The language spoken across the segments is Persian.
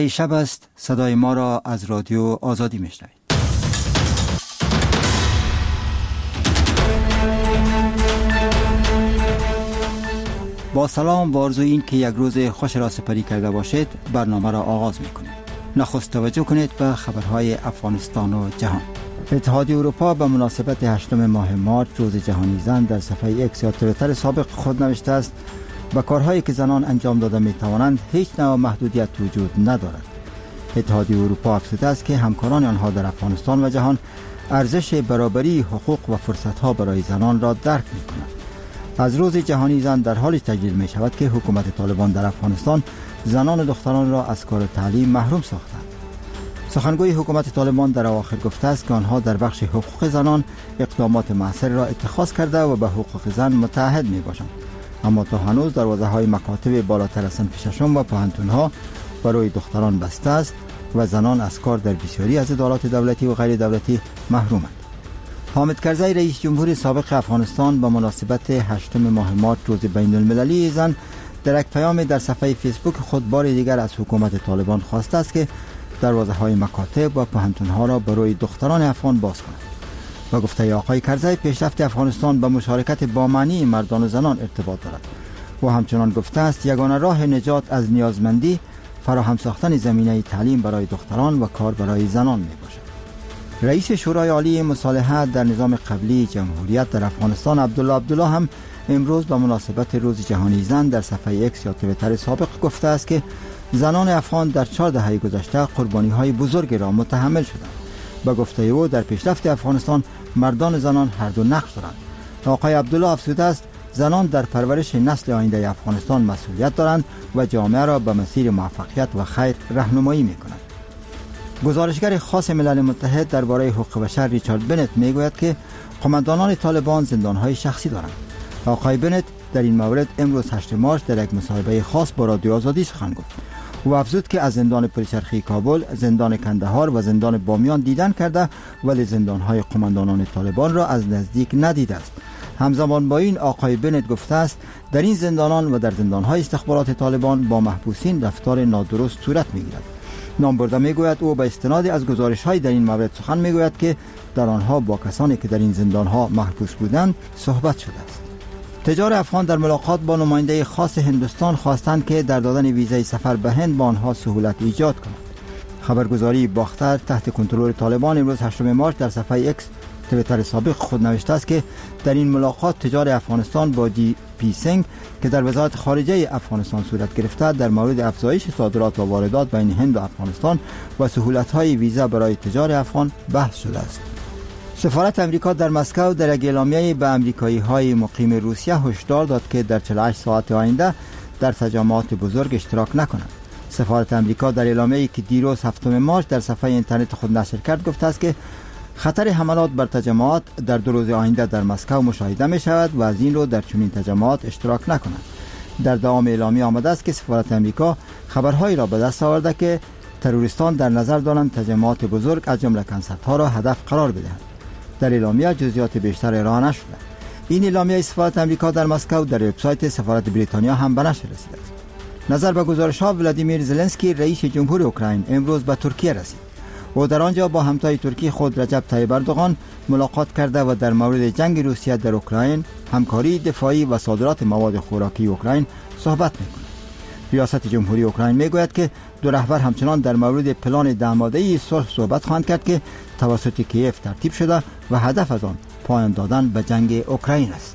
شب است، صدای ما را از رادیو آزادی میشنوید. با سلام و آرزوی این که یک روز خوش را سپری کرده باشید، برنامه را آغاز میکنیم. نخست توجه کنید به خبرهای افغانستان و جهان. اتحادیه اروپا به مناسبت 8 ماه مارچ روز جهانی زن در صفحه ایکس یا توییتر سابق خود نوشته است: با کارهایی که زنان انجام داده می توانند هیچ نوع محدودیت وجود ندارد. اتحادیه اروپا افزوده است که همکاران آنها در افغانستان و جهان ارزش برابری حقوق و فرصت‌ها برای زنان را درک می‌کنند. از روز جهانی زن در حالی تجلیل می شود که حکومت طالبان در افغانستان زنان و دختران را از کار تعلیم محروم ساختند. سخنگوی حکومت طالبان در اواخر گفته است که آنها در بخش حقوق زنان اقدامات موثر را اتخاذ کرده و به حقوق زن متعهد می باشند، اما تا هنوز دروازه‌های مکاتب بالاتر از صنف ششم و پوهنتون‌ها برای دختران بسته است و زنان از کار در بسیاری از ادارات دولتی و غیر دولتی محرومند. حامد کرزی رئیس جمهور سابق افغانستان به مناسبت 8 ماه مارچ روز بین المللی زن در یک پیام در صفحه فیسبوک خود بار دیگر از حکومت طالبان خواسته است که دروازه‌های مکاتب و پوهنتون‌ها را برای دختران افغان باز کند. و گفته آقای کرزی پیشرفت افغانستان به مشارکت با معنی مردان و زنان ارتباط دارد و همچنان گفته است یگانه راه نجات از نیازمندی فراهم ساختن زمینه تعلیم برای دختران و کار برای زنان می باشد. رئیس شورای عالی مصالحه در نظام قبلی جمهوریت در افغانستان عبدالله هم امروز به مناسبت روز جهانی زن در صفحه ایکس یا توییتر سابق گفته است که زنان افغان در 4 دهه گذشته قربانی‌های بزرگی را متحمل شدند. با گفته او در پیشرفت افغانستان مردان و زنان هر دو نقش دارند. آقای عبدالله افزوده است زنان در پرورش نسل آینده افغانستان مسئولیت دارند و جامعه را به مسیر موفقیت و خیر راهنمایی می‌کنند. گزارشگر خاص ملل متحد درباره حقوق بشر ریچارد بنت میگوید که قماندانان طالبان زندان‌های شخصی دارند. آقای بنت در این مورد امروز 8 مارچ در یک مصاحبه خاص با رادیو آزادی سخن گفت. او افزود که از زندان پلچرخی کابل، زندان کندهار و زندان بامیان دیدن کرده ولی زندان‌های قماندانان طالبان را از نزدیک ندیده است. همزمان با این آقای بنت گفته است در این زندانان و در زندان‌های استخبارات طالبان با محبوسین رفتار نادرست صورت می‌گیرد. نامبرده میگوید او به استناد از گزارش‌های در این مورد سخن میگوید که در آنها با کسانی که در این زندان‌ها محبوس بودند صحبت شده است. تجار افغان در ملاقات با نماینده خاص هندوستان خواستند که در دادن ویزای سفر به هند با آنها سهولت ایجاد کند. خبرگزاری باختر تحت کنترل طالبان امروز 8 مارچ در صفحه ایکس توییتر سابق خود نوشته است که در این ملاقات تجار افغانستان با جی پی سینگ که در وزارت خارجه افغانستان صورت گرفته در مورد افزایش صادرات و واردات بین هند و افغانستان و سهولت‌های ویزا برای تجار افغان بحث شده است. سفارت امریکا در مسکو در یک اعلامیه به امریکایی‌های مقیم روسیه هشدار داد که در 48 ساعت آینده در تجمعات بزرگ اشتراک نکنند. سفارت امریکا در اعلامیه‌ای که دیروز 7 مارچ در صفحه اینترنت خود نشر کرد گفته است که خطر حملات بر تجمعات در 2 روز آینده در مسکو مشاهده می شود و از این رو در چنین تجمعات اشتراک نکنند. در دوام اعلامیه آمده است که سفارت امریکا خبرهایی را به دست آورده که تروریستان در نظر دارند تجمعات بزرگ از جمله کنسرت‌ها را هدف قرار بدهند. در اعلامیه جزئیات بیشتر ارائه نشده. این اعلامیه سفارت امریکا در مسکو در وبسایت سفارت بریتانیا هم به نشر رسیده است. نظر به گزارش‌ها ولادیمیر زلنسکی رئیس جمهور اوکراین امروز به ترکیه رسید. او در آنجا با همتای ترکی خود رجب طیب اردوغان ملاقات کرده و در مورد جنگ روسیه در اوکراین، همکاری دفاعی و صادرات مواد خوراکی اوکراین صحبت می‌کند. ریاست جمهوری اوکراین میگوید که دو رهبر همچنان در مورد پلان 10 ماده‌ای صلح صحبت خواهند کرد که توسط کیف ترتیب شده و هدف از آن پایان دادن به جنگ اوکراین است.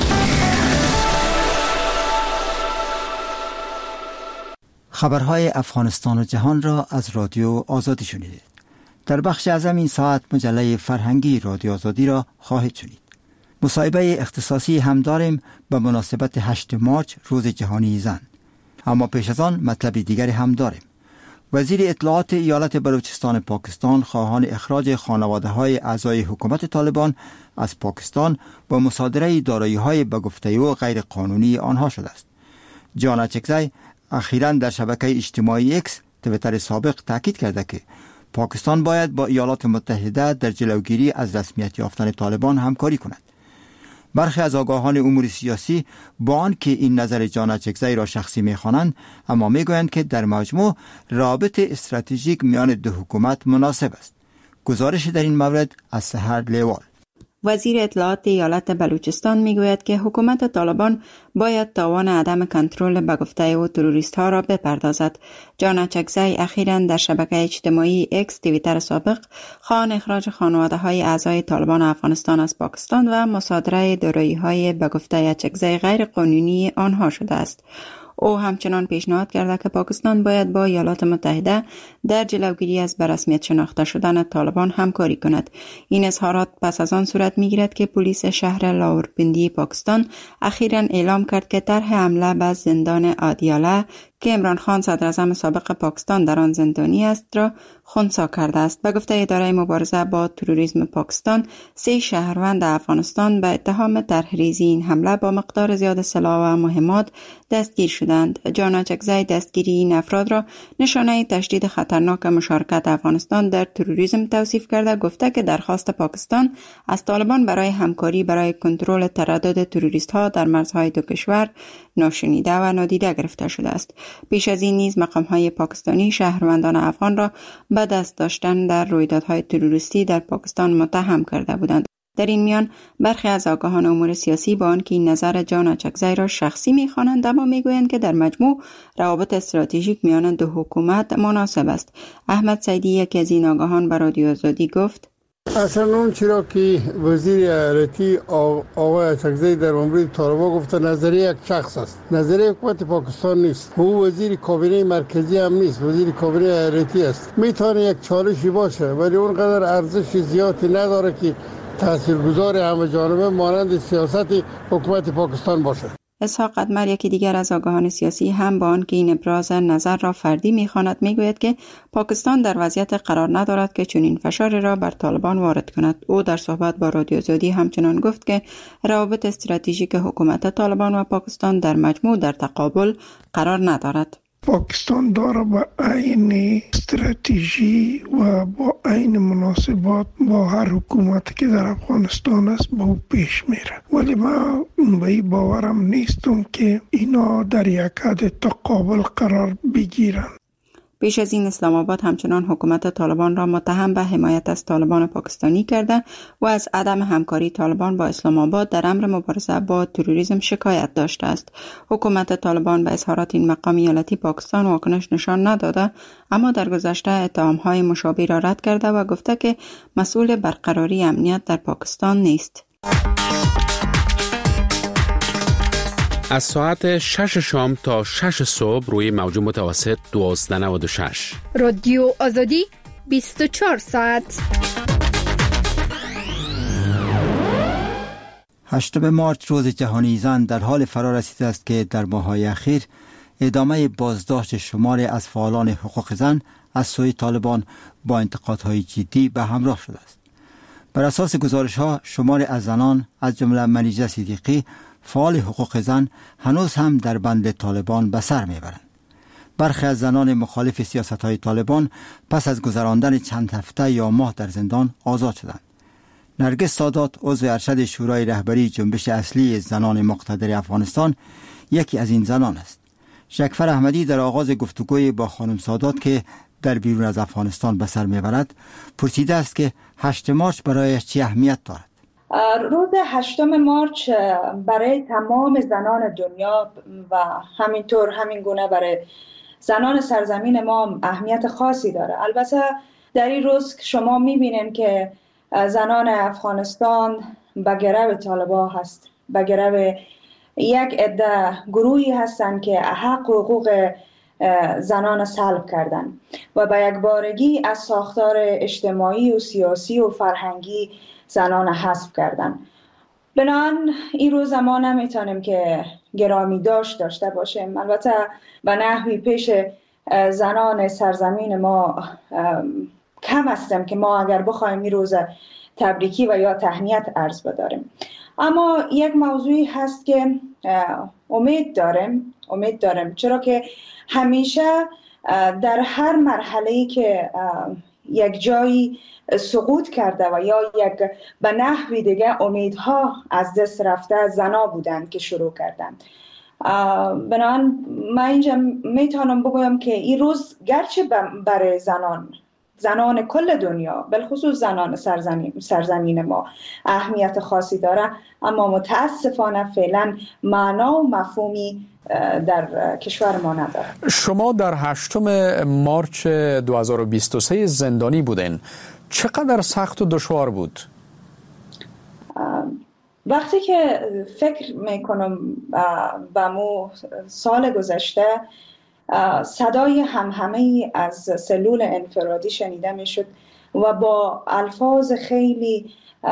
خبرهای افغانستان و جهان را از رادیو آزادی شنیدید. در بخش اعظم این ساعت مجله فرهنگی رادیو آزادی را خواهید شنید. مصاحبه اختصاصی هم داریم به مناسبت 8 مارچ روز جهانی زن. اما پیش از آن مطلب دیگری هم داریم. وزیر اطلاعات ایالت بلوچستان پاکستان خواهان اخراج خانواده‌های اعضای حکومت طالبان از پاکستان با مصادره دارایی‌های به گفته او غیر قانونی آنها شده است. جان اچکزی اخیراً در شبکه اجتماعی ایکس توییتر سابق تاکید کرده که پاکستان باید با ایالات متحده در جلوگیری از رسمیت یافتن طالبان همکاری کند. برخی از آگاهان امور سیاسی با آنکه این نظر جان اچکزی را شخصی می‌خوانند، اما میگویند که در مجموع رابط استراتژیک میان دو حکومت مناسب است. گزارش در این مورد از سحر لیوال. وزیر اطلاعات ایالت بلوچستان میگوید که حکومت طالبان باید تاوان عدم کنترل به گفته او تروریست ها را بپردازد. جان اچکزی اخیراً در شبکه اجتماعی اکس توییتر سابق خواهان اخراج خانواده های اعضای طالبان افغانستان از پاکستان و مصادره دارایی های به گفته اچکزی غیر قانونی آنها شده است. او همچنان پیشنهاد کرده که پاکستان باید با ایالات متحده در جلوگیری از به رسمیت شناخته شدن طالبان همکاری کند. این اظهارات پس از آن صورت میگیرد که پلیس شهر لاوربندی پاکستان اخیراً اعلام کرد که طرح حمله به زندان آدیاله که عمران خان صدر اعظم سابق پاکستان در آن زندانی است را خنثی کرده است. به گفته اداره مبارزه با تروریسم پاکستان، 3 شهروند افغانستان به اتهام طرحریزی این حمله با مقدار زیاد سلاح و مهمات دستگیر شدند. جان اچکزی دستگیری این افراد را نشانه تشدید خطرناک مشارکت افغانستان در تروریسم توصیف کرده، گفته که درخواست پاکستان از طالبان برای همکاری برای کنترل تردد تروریست ها در مرزهای دو کشور ناشنیده و نادیده گرفته شده است. پیش از این نیز مقام‌های پاکستانی شهروندان افغان را به دست داشتن در رویدادهای تروریستی در پاکستان متهم کرده بودند. در این میان برخی از آگاهان امور سیاسی با آنکه این نظر جان اچکزی را شخصی می‌خوانند، اما میگویند که در مجموع روابط استراتژیک میان دو حکومت مناسب است. احمد سیدی، یکی از این آگاهان، به رادیو آزادی گفت: اصلا اون چرا که وزیر ایالتی آقای اچکزی در مورد طالبان گفته نظریه یک شخص است، نظریه حکومت پاکستان نیست. او وزیر کابینه مرکزی هم نیست، وزیر کابینه ایالتی است. میتونه یک چالشی باشه ولی اونقدر ارزش زیادی نداره که تاثیرگذار همه جانبه مانند سیاست حکومت پاکستان باشه. اسحاق قدمر، یکی دیگر از آگاهان سیاسی، هم با آنکه این ابراز نظر را فردی می‌خواند، میگوید که پاکستان در وضعیت قرار ندارد که چنین فشاری را بر طالبان وارد کند. او در صحبت با رادیو آزادی همچنان گفت که روابط استراتژیک حکومت طالبان و پاکستان در مجموع در تقابل قرار ندارد. پاکستان داره با عین استراتژی و با عین مناسبات با هر حکومتی که در افغانستان است با او پیش میره، ولی من به باورم نیستم که اینا در یک حد تقابل قرار بگیرن. پیش از این اسلام آباد همچنان حکومت طالبان را متهم به حمایت از طالبان پاکستانی کرده و از عدم همکاری طالبان با اسلام آباد در امر مبارزه با تروریسم شکایت داشته است. حکومت طالبان به اظهارات این مقام ایالتی پاکستان واکنش نشان نداده، اما در گذشته اتهام‌های مشابه را رد کرده و گفته که مسئول برقراری امنیت در پاکستان نیست. از ساعت 6 شام تا 6 صبح روی موج متوسط 1296 رادیو آزادی 24 ساعت. 8 مارس روز جهانی زن در حال فرا رسیده است که در ماه‌های اخیر ادامه بازداشت شماری از فعالان حقوق زن از سوی طالبان با انتقادهای جدی به همراه شده است. بر اساس گزارش‌ها شماری از زنان از جمله منیژه صدیقی فعال حقوق زن هنوز هم در بند طالبان به سر میبرند. برخی از زنان مخالف سیاست‌های طالبان پس از گذراندن چند هفته یا ماه در زندان آزاد شدند. نرگس سادات، عضو ارشد شورای رهبری جنبش اصلی زنان مقتدر افغانستان، یکی از این زنان است. شکفر احمدی در آغاز گفتگوی با خانم سادات که در بیرون از افغانستان به سر میبرد پرسیده است که 8 مارچ برایش چه اهمیت دارد. روز 8 مارچ برای تمام زنان دنیا و همینطور همین گونه برای زنان سرزمین ما اهمیت خاصی داره. البته در این روز شما میبینین که زنان افغانستان به گرو طالبان هست، به گرو یک عده گروهی هستند که حق و حقوق زنان سلب کردن و به یک بارگی از ساختار اجتماعی و سیاسی و فرهنگی زنان حذف کردن. بنابراین این روز ما نمیتونیم که گرامی داشته باشیم. البته به نحوی پیش زنان سرزمین ما کم هستیم که ما اگر بخوایم این روز تبریکی و یا تهنیت عرض بداریم. اما یک موضوعی هست که امید دارم چرا که همیشه در هر مرحله‌ای که یک جایی سقوط کرده و یا یک به نحوی دیگه امیدها از دست رفته زنا بودند که شروع کردند. بنابراین من اینجا میتونم بگویم که این روز گرچه برای زنان کل دنیا، بالخصوص زنان سرزمین ما اهمیت خاصی داره، اما متاسفانه فعلا معنا و مفهومی در کشور ما نداره. شما در 8 مارچ 2023 زندانی بودین. چقدر سخت و دشوار بود؟ وقتی که فکر میکنم به مو سال گذشته، صدای همهمه‌ای از سلول انفرادی شنیده میشد و با الفاظ خیلی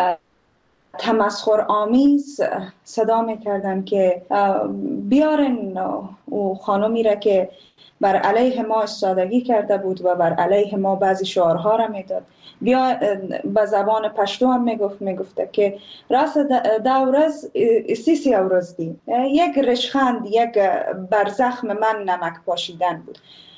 تمسخرآمیز صدا میکردن که بیارن او خانمی را که بر علیه ما استادگی کرده بود و بر علیه ما بعضی شعارها را میداد. بیا به زبان پشتو هم میگفته که راست دورز سیسی اورز دی، یک رشخند، یک بر زخم من نمک پاشیدن بود.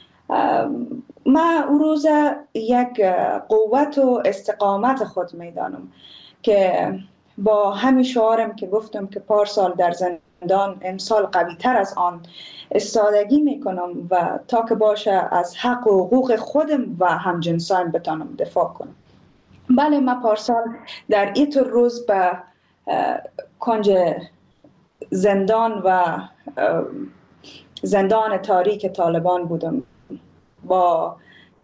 من او روز یک قوت و استقامت خود میدانم که با همین شعارم که گفتم که پارسال در زندان امسال قوی تر از آن استادگی میکنم و تا که باشه از حق و حقوق خودم و همجنسان بتانم دفاع کنم. بله، من پارسال در این روز به کنج زندان و زندان تاریک طالبان بودم با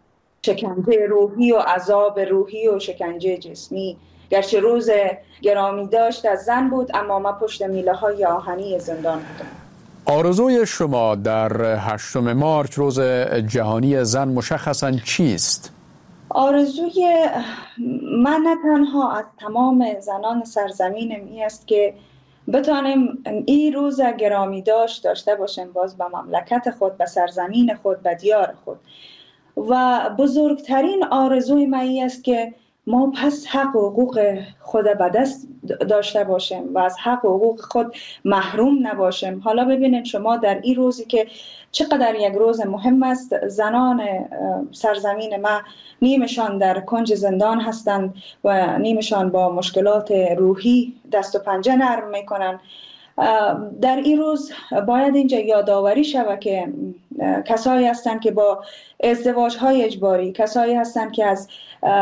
شکنجه روحی و عذاب روحی و شکنجه جسمی. گرچه روز گرامی داشت از زن بود، اما من پشت میله های آهنی زندان بودم. آرزوی شما در 8 مارچ روز جهانی زن مشخصاً چیست؟ آرزوی من نه تنها از تمام زنان سرزمینم این است که بتانیم این روز گرامی داشته باشیم باز به مملکت خود، به سرزمین خود، به دیار خود. و بزرگترین آرزوی من این است که ما پس حق و حقوق خود به دست داشته باشیم و از حق و حقوق خود محروم نباشیم. حالا ببینید شما در این روزی که چقدر یک روز مهم است، زنان سرزمین ما نیمشان در کنج زندان هستند و نیمشان با مشکلات روحی دست و پنجه نرم میکنند. در این روز باید اینجا یادآوری شود که کسایی هستند که با ازدواج‌های اجباری، کسایی هستند که از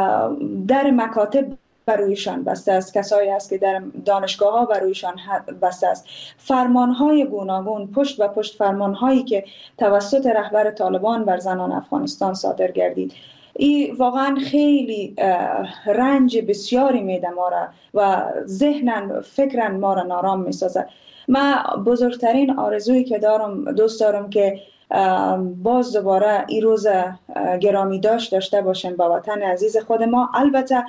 در مکاتب برویشان بسته است، کسایی هست که در دانشگاه‌ها برویشان بسته است. فرمان‌های گوناگون پشت به پشت فرمان‌هایی که توسط رهبر طالبان بر زنان افغانستان صادر گردید، این واقعا خیلی رنج بسیاری میده ما را و ذهنن فکرن ما را نارام میسازه. من بزرگترین آرزویی که دوست دارم که باز دوباره این روز گرامی داشته باشیم با وطن عزیز خود ما، البته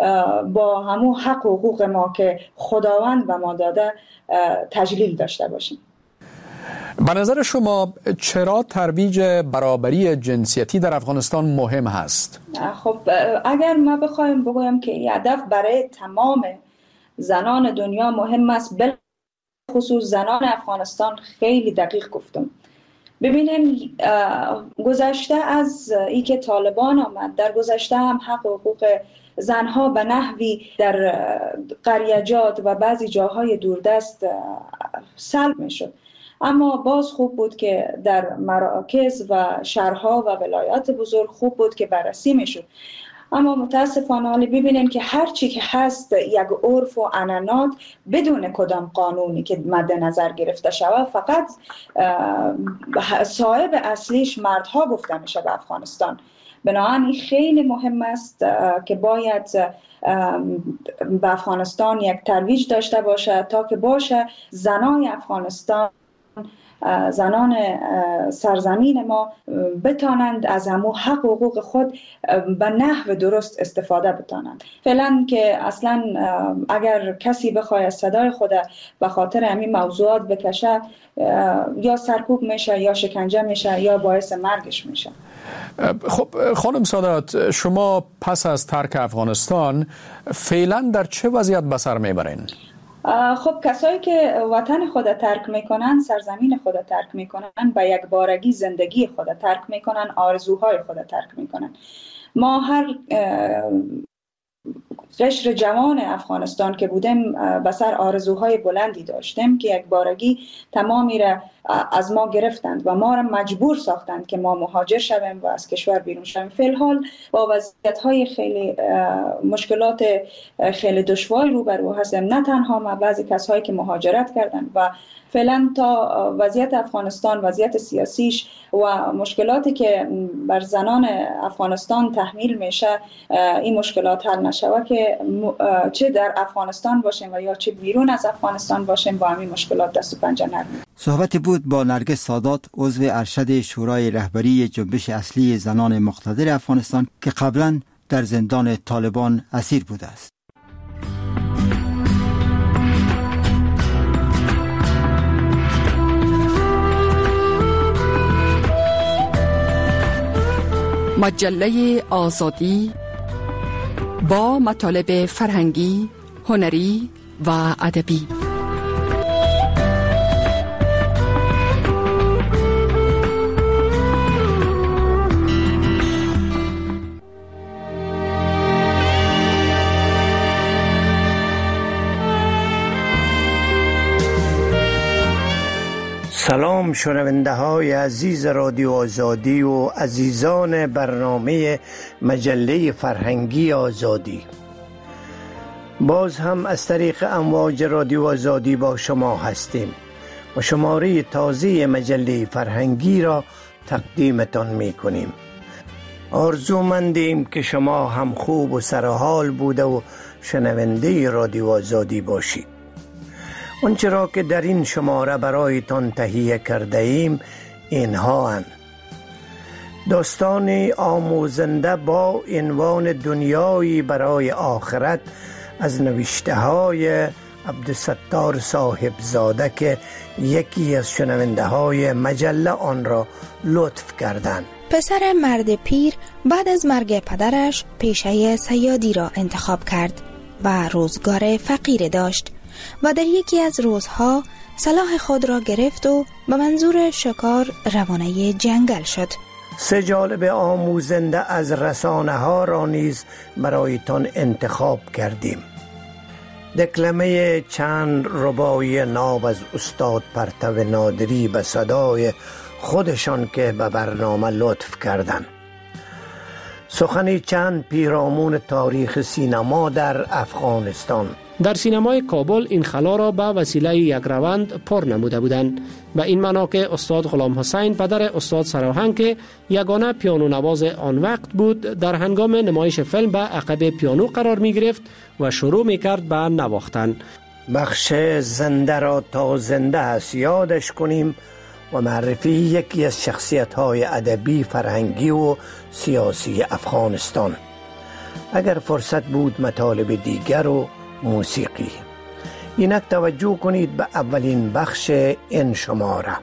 با همون حق و حقوق ما که خداوند به ما داده تجلیل داشته باشیم. به نظر شما چرا ترویج برابری جنسیتی در افغانستان مهم هست؟ خب اگر ما بخوایم بگویم که این هدف برای تمام زنان دنیا مهم است، خصوص زنان افغانستان خیلی دقیق گفتم. ببینیم گذشته از ای که طالبان آمد، در گذشته هم حق و حقوق زنها به نحوی در قریجات و بعضی جاهای دوردست سلب می شد، اما باز خوب بود که در مراکز و شهرها و ولایات بزرگ خوب بود که بررسی می شد. اما متاسفانه حالی ببینیم که هر چی که هست یک عرف و عنعنات بدون کدام قانونی که مد نظر گرفته شود، فقط صاحب اصلیش مردها گفته میشه به افغانستان. بنابراین این خیلی مهم است که باید به افغانستان یک ترویج داشته باشه تا که باشه زنان افغانستان، زنان سرزمین ما بتانند از همو حق و حقوق خود به نحو درست استفاده بتانند. فعلا که اصلا اگر کسی بخواد صدای خود به خاطر همین موضوعات بکشه، یا سرکوب میشه یا شکنجه میشه یا باعث مرگش میشه. خب خانم سادات، شما پس از ترک افغانستان فعلا در چه وضعیت به سر میبرین؟ خب کسایی که وطن خود ترک میکنن، سرزمین خود ترک میکنن، با یک بارگی زندگی خود ترک میکنن، آرزوهای خود ترک میکنن. ما هر قشر جوان افغانستان که بودیم به سر آرزوهای بلندی داشتیم که یک بارگی تمامی را از ما گرفتند و ما را مجبور ساختند که ما مهاجر شویم و از کشور بیرون شویم. فی الحال با وضعیت‌های خیلی مشکلات خیلی دشواری روبرو هستیم، نه تنها ما، بعضی کسایی که مهاجرت کردند و فعلا تا وضعیت افغانستان، وضعیت سیاسیش و مشکلاتی که بر زنان افغانستان تحمیل میشه این مشکلات حل نشوه که چه در افغانستان باشیم و یا چه بیرون از افغانستان باشیم با همین مشکلات دست و پنجه نرمیم. صحبت بود با نرگس سادات، عضو ارشد شورای رهبری جنبش اصلی زنان مقتدر افغانستان که قبلا در زندان طالبان اسیر بوده است. مجله آزادی با مطالب فرهنگی، هنری و ادبی. سلام شنونده های عزیز رادیو آزادی و عزیزان برنامه مجله فرهنگی آزادی. باز هم از طریق امواج رادیو آزادی با شما هستیم و شماره تازه مجله فرهنگی را تقدیمتان می کنیم. آرزومندیم که شما هم خوب و سرحال بوده و شنونده رادیو آزادی باشید. آنچه را که در این شماره برایتان تهیه کرده ایم اینها اند: داستان آموزنده با عنوان دنیایی برای آخرت از نوشته های عبدالستار صاحبزاده که یکی از شنونده های مجله آن را لطف کردند. پسر مرد پیر بعد از مرگ پدرش پیشه صیادی را انتخاب کرد و روزگار فقیر داشت و در یکی از روزها سلاح خود را گرفت و به منظور شکار روانه جنگل شد. سه جالب آموزنده از رسانه ها را نیز برایتان انتخاب کردیم. دکلمه چند رباعی ناب از استاد پرتو نادری به صدای خودشان که به برنامه لطف کردند. سخنی چند پیرامون تاریخ سینما در افغانستان. در سینمای کابل این خلا را به وسیله یک روند پر نموده بودند. به این معنا که استاد غلام حسین پدر استاد سراهنگ که یگانه پیانو نواز آن وقت بود در هنگام نمایش فیلم به عقب پیانو قرار می گرفت و شروع می کرد به نواختن. بخش زنده را تا زنده است یادش کنیم و معرفی یکی از شخصیت‌های ادبی، فرهنگی و سیاسی افغانستان. اگر فرصت بود مطالب دیگر و موسیقی. اینک توجه کنید به اولین بخش این شماره.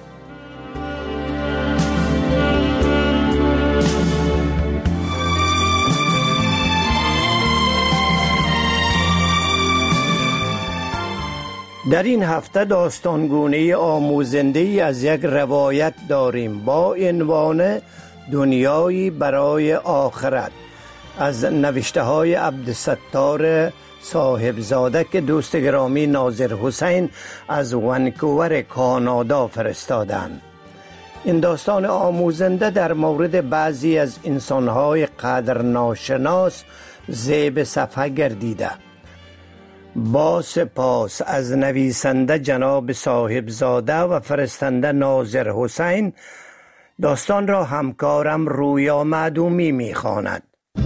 در این هفته داستانگونه آموزنده‌ای از یک روایت داریم با عنوان دنیایی برای آخرت از نوشته های عبدالستار صاحبزاده که دوست گرامی ناظر حسین از ونکوور کانادا فرستادند. این داستان آموزنده در مورد بعضی از انسانهای قدر ناشناس زیب صفحه گردیده. با سپاس از نویسنده جناب صاحبزاده و فرستنده ناظر حسین، داستان را همکارم رویا معدومی می‌خواند.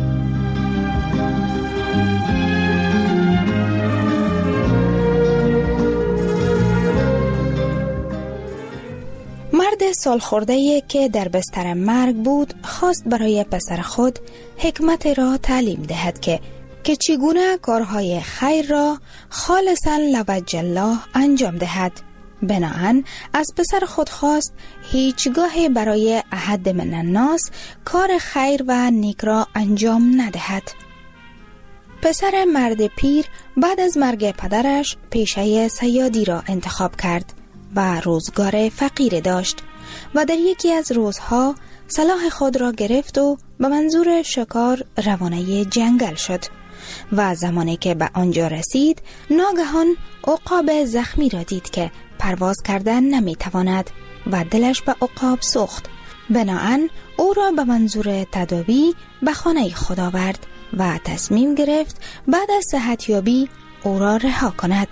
مرد سالخورده‌ای که در بستر مرگ بود خواست برای پسر خود حکمت را تعلیم دهد که چگونه کارهای خیر را خالصاً لوجه الله انجام دهد. بناهن از پسر خود خواست هیچگاه برای احد من الناس کار خیر و نیک را انجام ندهد. پسر مرد پیر بعد از مرگ پدرش پیشه صیادی را انتخاب کرد و روزگار فقیر داشت و در یکی از روزها سلاح خود را گرفت و به منظور شکار روانه جنگل شد و زمانی که به آنجا رسید ناگهان عقاب زخمی را دید که پرواز کردن نمیتواند و دلش به عقاب سوخت. بناهن او را به منظور تداوی به خانه خود آورد و تصمیم گرفت بعد از صحتیابی او را رها کند.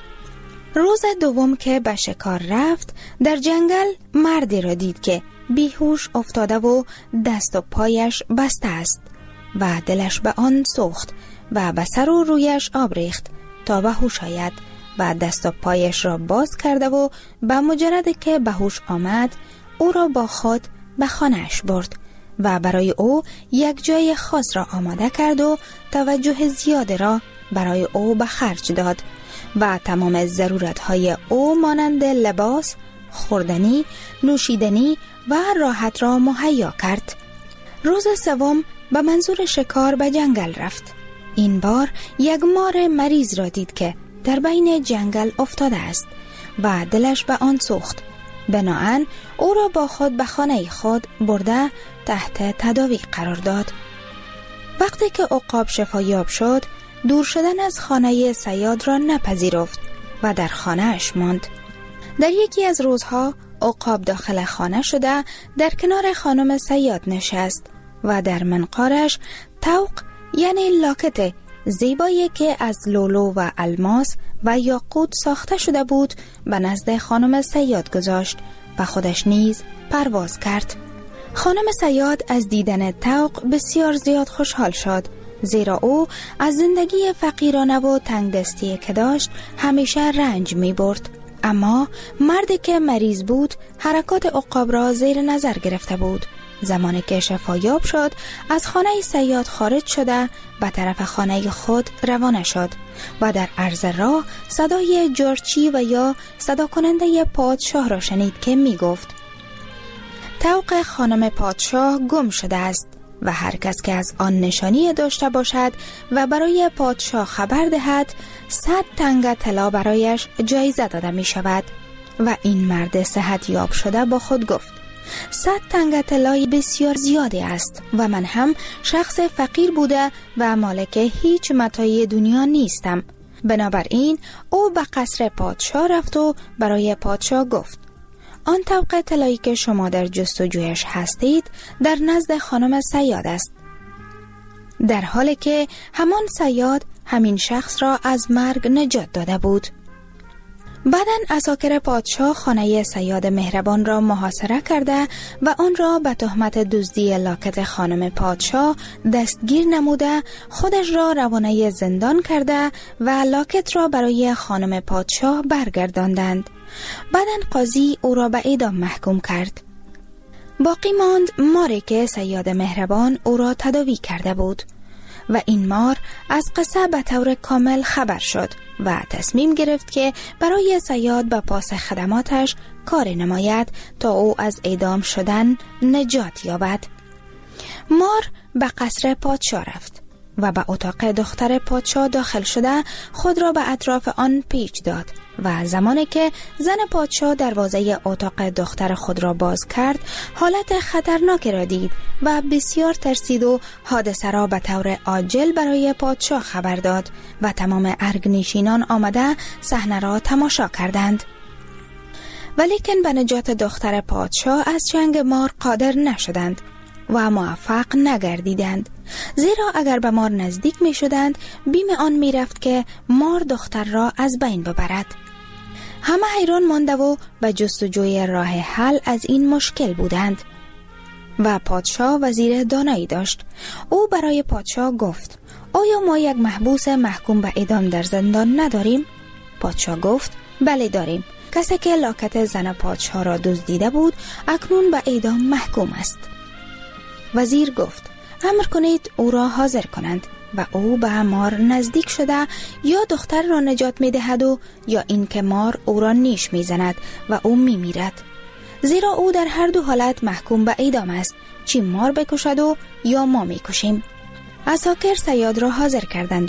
روز دوم که به شکار رفت در جنگل مردی را دید که بیهوش افتاده و دست و پایش بسته است و دلش به آن سوخت و به سر و رویش آب ریخت تا به هوش آید و دست و پایش را باز کرده و به مجرد که به هوش آمد او را با خود به خانه‌اش برد و برای او یک جای خاص را آماده کرد و توجه زیاد را برای او به خرج داد و تمام ضرورت‌های او مانند لباس، خوردنی، نوشیدنی و راحت را مهیا کرد. روز سوم به منظور شکار به جنگل رفت. این بار یک مار مریض را دید که در بین جنگل افتاده است و دلش به آن سوخت. بناهن او را با خود به خانه خود برده تحت تداوی قرار داد. وقتی که عقاب شفایاب شد، دور شدن از خانه صیاد را نپذیرفت و در خانه اش ماند. در یکی از روزها عقاب داخل خانه شده در کنار خانم صیاد نشست و در منقارش طوق یعنی لاکت زیبایی که از لولو و الماس و یاقوت ساخته شده بود به نزد خانم صیاد گذاشت و خودش نیز پرواز کرد. خانم صیاد از دیدن طوق بسیار زیاد خوشحال شد، زیرا او از زندگی فقیرانه و تنگ دستی که داشت همیشه رنج می برد. اما مردی که مریض بود حرکات عقاب را زیر نظر گرفته بود. زمانی که شفایاب شد از خانه صیاد خارج شده به طرف خانه خود روانه شد و در عرض راه صدای جارچی و یا صدا کننده پادشاه را شنید که می گفت طوق خانم پادشاه گم شده است و هر کس که از آن نشانی داشته باشد و برای پادشاه خبر دهد 100 تنگ طلا برایش جایزه داده می شود. و این مرد صحت یاب شده با خود گفت 100 تنگ طلای بسیار زیادی است و من هم شخص فقیر بوده و مالک هیچ متاع دنیا نیستم. بنابراین او به قصر پادشاه رفت و برای پادشاه گفت آن طوق طلایی که شما در جستجویش هستید در نزد خانم صیاد است، در حالی که همان صیاد همین شخص را از مرگ نجات داده بود. بعداً عساکر پادشاه خانه صیاد مهربان را محاصره کرده و آن را به تهمت دزدی لاکت خانم پادشاه دستگیر نموده خودش را روانه زندان کرده و لاکت را برای خانم پادشاه برگرداندند. بعداً قاضی او را به اعدام محکوم کرد. باقی ماند ماری که صیاد مهربان او را تداوی کرده بود و این مار از قصه به طور کامل خبر شد و تصمیم گرفت که برای صیاد به پاس خدماتش کار نماید تا او از اعدام شدن نجات یابد. مار به قصر پادشاه رفت و به اتاق دختر پادشاه داخل شده خود را به اطراف آن پیچ داد و زمانی که زن پادشاه دروازه اتاق دختر خود را باز کرد حالت خطرناکی را دید و بسیار ترسید و حادثه را به طور عاجل برای پادشاه خبر داد و تمام ارگنشینان آمده صحنه را تماشا کردند. ولیکن به نجات دختر پادشاه از چنگ مار قادر نشدند و موفق نگردیدند، زیرا اگر به مار نزدیک می شدند بیم آن می رفت که مار دختر را از بین ببرد. همه حیران مانده و به جستجوی راه حل از این مشکل بودند و پادشاه وزیر دانایی داشت. او برای پادشاه گفت آیا ما یک محبوس محکوم به اعدام در زندان نداریم؟ پادشاه گفت بله داریم. کسی که لاکت زن پادشاه را دزدیده بود اکنون به اعدام محکوم است. وزیر گفت امر کنید او را حاضر کنند و او به مار نزدیک شده یا دختر را نجات می دهد و یا اینکه مار او را نیش می زند و او می میرد، زیرا او در هر دو حالت محکوم به اعدام است، چی مار بکشد و یا ما می کشیم. عساکر صیاد را حاضر کردند و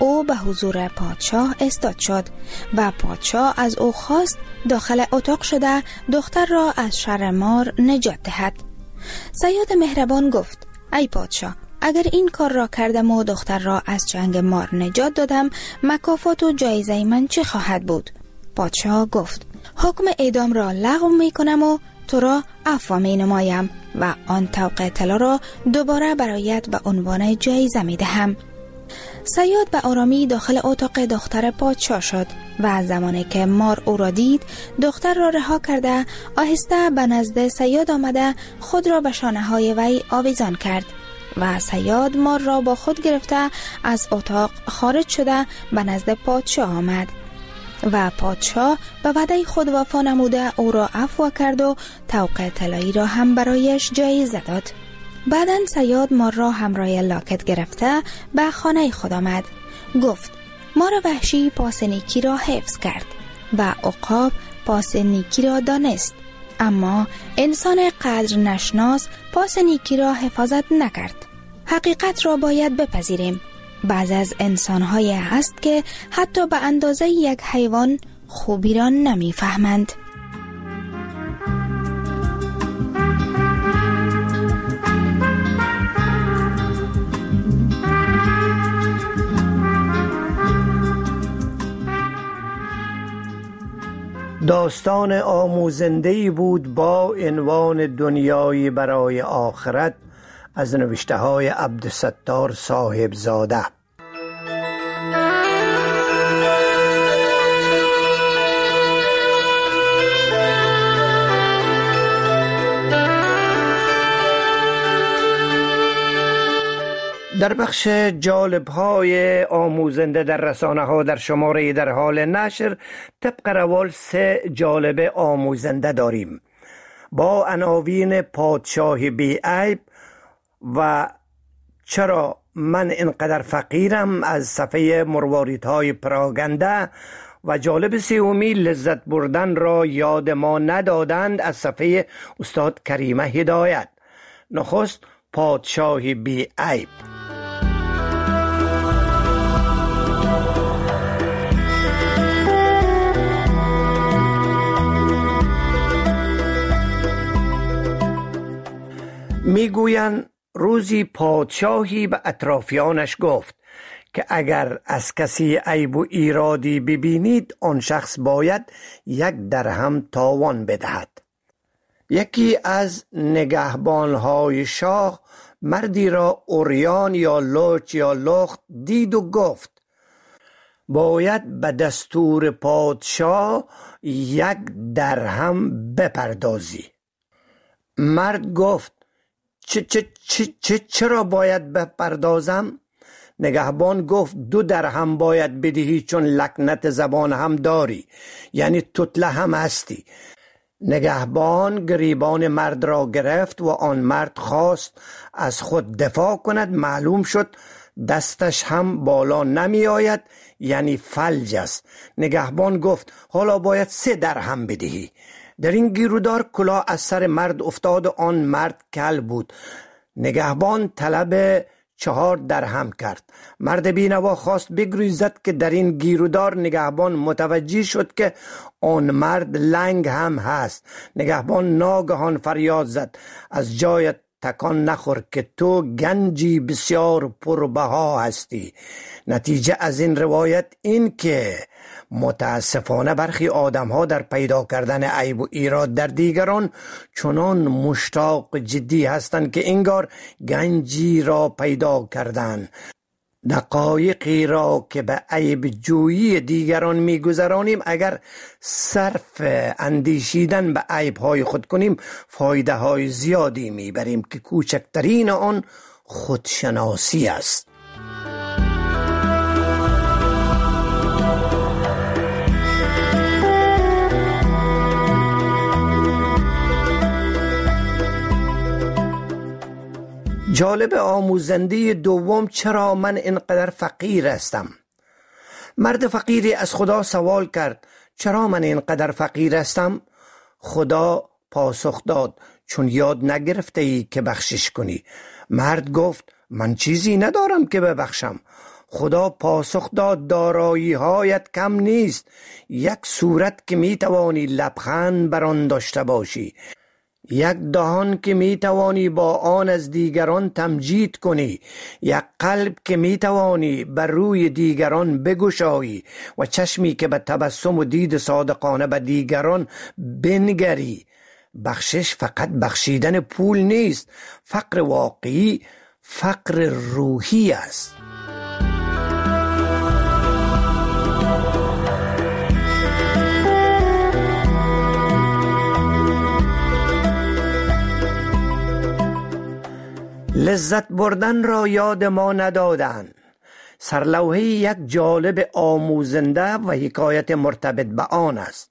او به حضور پادشاه استاد شد و پادشاه از او خواست داخل اتاق شده دختر را از شر مار نجات دهد. صیاد مهربان گفت: ای پادشاه، اگر این کار را کردم و دختر را از چنگ مار نجات دادم، مکافات و جایزه من چه خواهد بود؟ پادشاه گفت: حکم اعدام را لغو می کنم و تو را عفو می نمایم و آن طوق طلا را دوباره برایت به عنوان جایزه می دهم. صیاد به آرامی داخل اتاق دختر پادشاه شد و زمانی که مار او را دید، دختر را رها کرده آهسته به نزد صیاد آمده خود را به شانه های وی آویزان کرد و صیاد مار را با خود گرفته از اتاق خارج شده به نزد پادشاه آمد و پادشاه به وعده خود وفا نموده او را عفو کرد و طوق طلایی را هم برایش جایزه داد. بعداً صیاد مار را همراه لاکت گرفته به خانه خود آمد. گفت: مار وحشی پاس نیکی را حفظ کرد و عقاب پاس نیکی را دانست، اما انسان قدر نشناس پاس نیکی را حفاظت نکرد. حقیقت را باید بپذیریم. بعض از انسان‌های هست که حتی به اندازه یک حیوان خوبی را نمی‌فهمند. داستان آموزنده‌ای بود با عنوان دنیایی برای آخرت از نوشته های عبدالستار صاحبزاده. در بخش جالب های آموزنده در رسانه ها در شماره در حال نشر طبق روال 3 جالب آموزنده داریم با عناوین پادشاه بی عیب و چرا من اینقدر فقیرم از صفحه مرواریدهای پراگنده و جالب 3 لذت بردن را یاد ما ندادند از صفحه استاد کریمه هدایت. نخست پادشاه بی عیب. میگویند روزی پادشاهی به اطرافیانش گفت که اگر از کسی عیب و ایرادی ببینید آن شخص باید 1 درهم تاوان بدهد. یکی از نگهبانهای شاه مردی را عریان یا لوچ یا لخت دید و گفت باید به دستور پادشاه 1 درهم بپردازی. مرد گفت چرا باید بپردازم؟ نگهبان گفت 2 درهم باید بدهی چون لکنت زبان هم داری، یعنی توتله هم هستی. نگهبان گریبان مرد را گرفت و آن مرد خواست از خود دفاع کند. معلوم شد دستش هم بالا نمی آید، یعنی فلج است. نگهبان گفت حالا باید 3 درهم بدهی. در این گیرودار کلاه از سر مرد افتاد و آن مرد کل بود. نگهبان طلب 4 درهم کرد. مرد بینوا خواست بگریزد که در این گیرودار نگهبان متوجه شد که آن مرد لنگ هم هست. نگهبان ناگهان فریاد زد از جایت تکان نخور که تو گنجی بسیار پربها هستی. نتیجه از این روایت این که متاسفانه برخی آدم ها در پیدا کردن عیب و ایراد در دیگران چنان مشتاق جدی هستند که انگار گنجی را پیدا کردند. دقایقی را که به عیب جویی دیگران میگذرانیم اگر صرف اندیشیدن به عیب های خود کنیم فایده های زیادی میبریم که کوچکترین آن خودشناسی است. جالب آموزنده دوم چرا من اینقدر فقیر هستم؟ مرد فقیری از خدا سوال کرد چرا من اینقدر فقیر هستم؟ خدا پاسخ داد چون یاد نگرفته ای که بخشش کنی. مرد گفت من چیزی ندارم که ببخشم. خدا پاسخ داد دارایی هایت کم نیست. یک صورت که می توانی لبخند بر آن داشته باشی، یک دهان که می توانی با آن از دیگران تمجید کنی، یک قلب که می توانی بر روی دیگران بگشایی و چشمی که به تبسم و دید صادقانه به دیگران بنگری. بخشش فقط بخشیدن پول نیست، فقر واقعی فقر روحی است. لذت بردن را یاد ما ندادند. سرلوحه یک جالب آموزنده و حکایت مرتبط به آن است.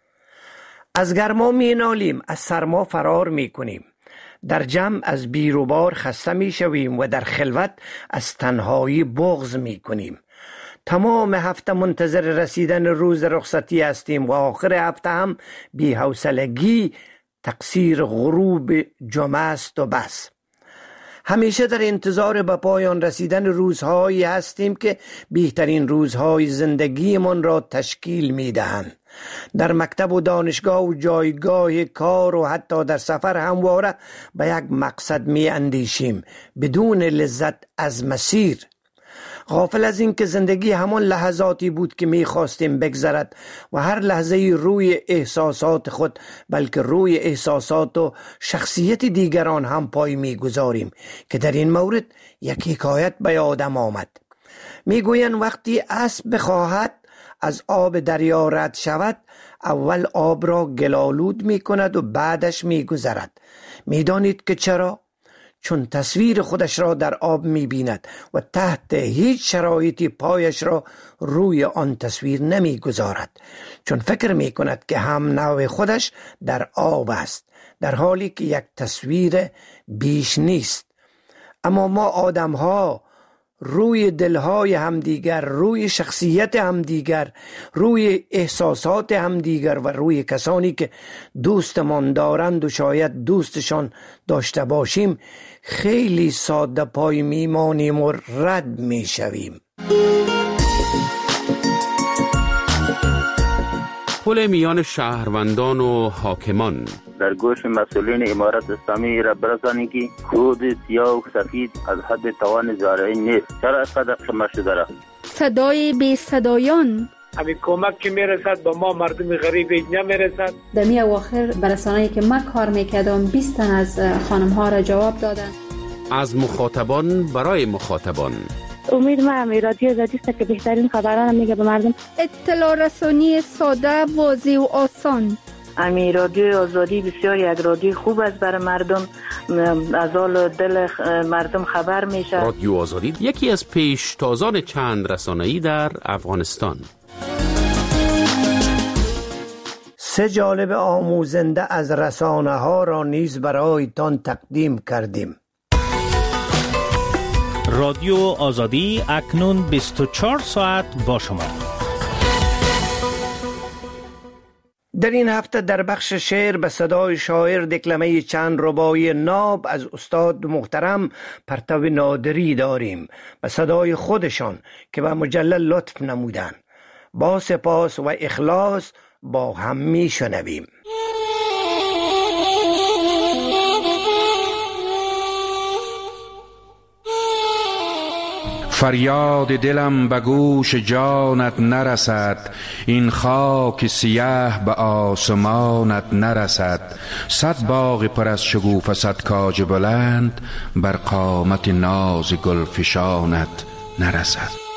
از گرما می نالیم، از سرما فرار می کنیم. در جمع از بیروبار خسته می شویم و در خلوت از تنهایی بغض می کنیم. تمام هفته منتظر رسیدن روز رخصتی هستیم و آخر هفته هم بی‌حوصلگی تقصیر غروب جمعه است و بس. همیشه در انتظار به پایان رسیدن روزهایی هستیم که بهترین روزهای زندگیمان را تشکیل می دهند. در مکتب و دانشگاه و جایگاه کار و حتی در سفر همواره به یک مقصد می اندیشیم بدون لذت از مسیر. غافل از این که زندگی همان لحظاتی بود که می خواستیم بگذرد و هر لحظه روی احساسات خود بلکه روی احساسات و شخصیت دیگران هم پای می گذاریم که در این مورد یک حکایت به یادم آمد. می گویند وقتی اسب بخواهد از آب دریا رد شود اول آب را گلالود می کند و بعدش می گذرد. می دانید که چرا؟ چون تصویر خودش را در آب می بیند و تحت هیچ شرایطی پایش را روی آن تصویر نمی گذارد، چون فکر می کند که هم نوع خودش در آب است، در حالی که یک تصویر بیش نیست. اما ما آدم ها روی دلهای همدیگر، روی شخصیت همدیگر، روی احساسات همدیگر و روی کسانی که دوستمان دارند و شاید دوستشان داشته باشیم خیلی ساده پای میمانیم و رد میشویم. پل میان شهروندان و حاکمان. در گوش مسئولین امارت اسلامی را برسانید که کود سیاه و سفید از حد توان زارعی نیست. چرا اینقدر شما شده را؟ صدای بی صدایان. همین کمک که میرسد به ما مردم غریب نمیرسد. در می اواخر برسانه‌ای که من کار میکردم 20 تن از خانم ها را جواب دادن. از مخاطبان برای مخاطبان. امید ما رادیو آزادی است که بهترین خبران میگه به مردم. اطلاع رسانی ساده، واضح و آسان. رادیو آزادی بسیار یک رادیو خوب است برای مردم، از حال دل مردم خبر میشه. رادیو آزادی یکی از پیشتازان چند رسانه‌ای در افغانستان. 3 جالب آموزنده از رسانه ها را نیز برایتان تقدیم کردیم. رادیو آزادی اکنون 24 ساعت با شما. در این هفته در بخش شعر به صدای شاعر دکلمه چند رباعی ناب از استاد محترم پرتو نادری داریم به صدای خودشان که به مجله لطف نمودند. با سپاس و اخلاص با هم می شنویم. فریاد دلم به گوش جانت نرسد، این خاک سیاه به آسمانت نرسد. 100 باغ پر از شگوفه 100 کاج بلند، بر قامت ناز گلفشانت نرسد.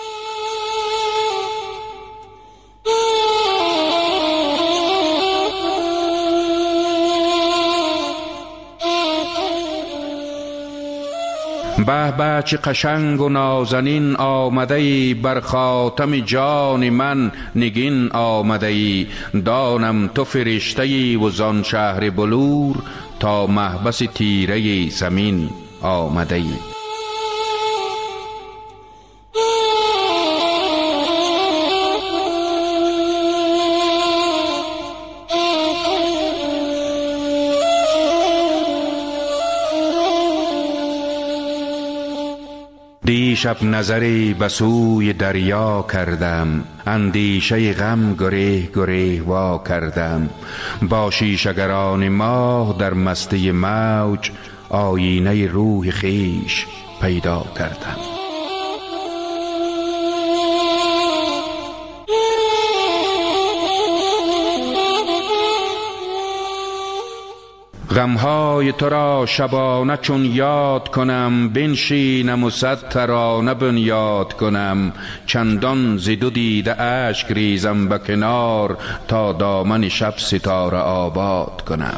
به به چه قشنگ و نازنین آمده ای، بر خاتم جان من نگین آمده ای. دانم تو فرشته ای و زان شهر بلور، تا محبس تیره زمین آمده ای. دیشب نظری به سوی دریا کردم، اندیشه غم گریه گریه وا کردم. با شیشه‌گران ماه در مستی موج، آینه روح خویش پیدا کردم. غمهای تو را شبانه چون یاد کنم، بنشینم و صد ترانه بنیاد کنم. چندان ز دو دیده اشک ریزم به کنار، تا دامن شب ستاره آباد کنم.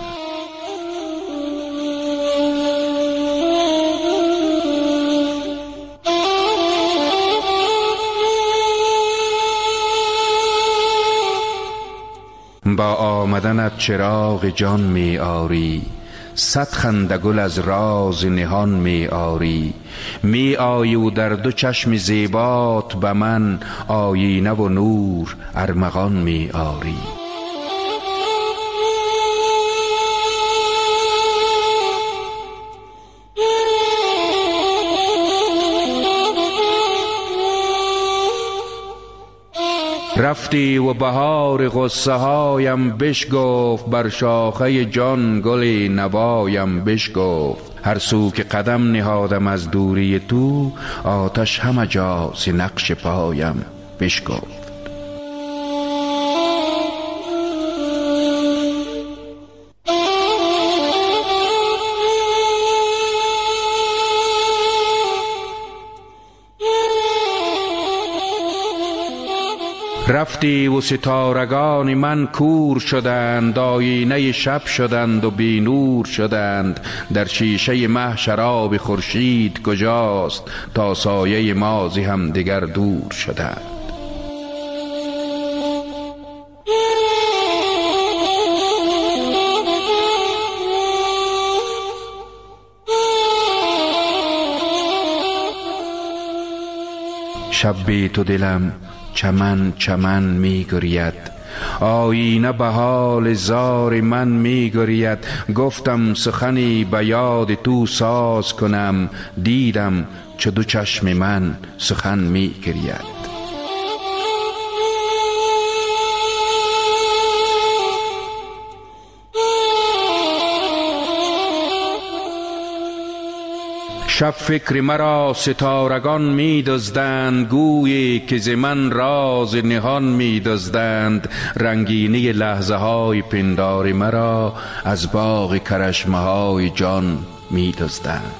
با آمدنت چراغ جان می آری، صد خنده گل از راز نهان می آری. می آیی و در دو چشم زیبات به من، آیینه و نور ارمغان می آری. رفتی و بهار غصه هایم بشگفت، بر شاخه جان گل نوایم بشگفت. هر سو که قدم نهادم از دوری تو، آتش همه جا ز نقش پایم بشگفت. رفتی و ستارگان من کور شدند، آینه شب شدند و بی نور شدند. در شیشه مه شراب خورشید کجاست، تا سایه ما ز هم دیگر دور شدند. شب بی تو دلم چمن چمن می گرید، آینه به حال زار من می گرید. گفتم سخنی به یاد تو ساز کنم، دیدم چه دو چشم من سخن می گرید. شب فکر مرا ستارگان می دزدند، گویی که ز من راز نهان می دزدند. رنگینی لحظه های پندار مرا، از باغ کرشمه های جان می دزدند.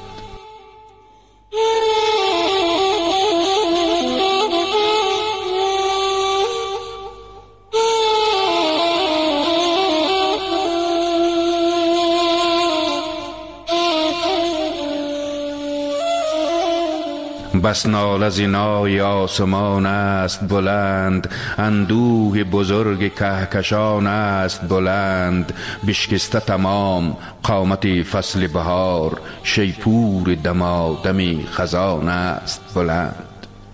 بس ناله ز نای آسمان است بلند، اندوه بزرگ کهکشان است بلند. بشکسته تمام قامت فصل بهار، شیپور دمادمی خزان است بلند.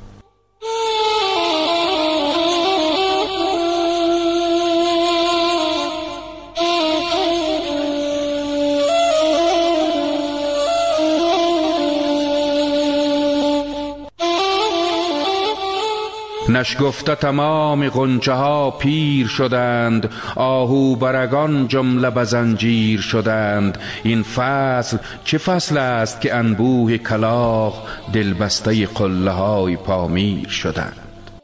نشگفته تمام غنچه ها پیر شدند، آهو برگان جمله به زنجیر شدند. این فصل چه فصل است که انبوه کلاغ، دلبسته قله های پامیر شدند.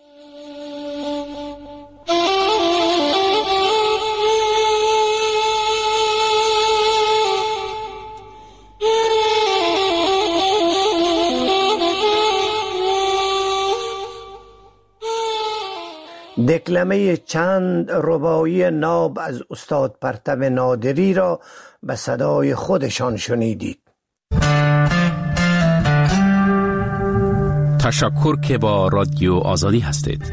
دکلمه چند رباعی ناب از استاد پرتو نادری را به صدای خودشان شنیدید. تشکر که با رادیو آزادی هستید.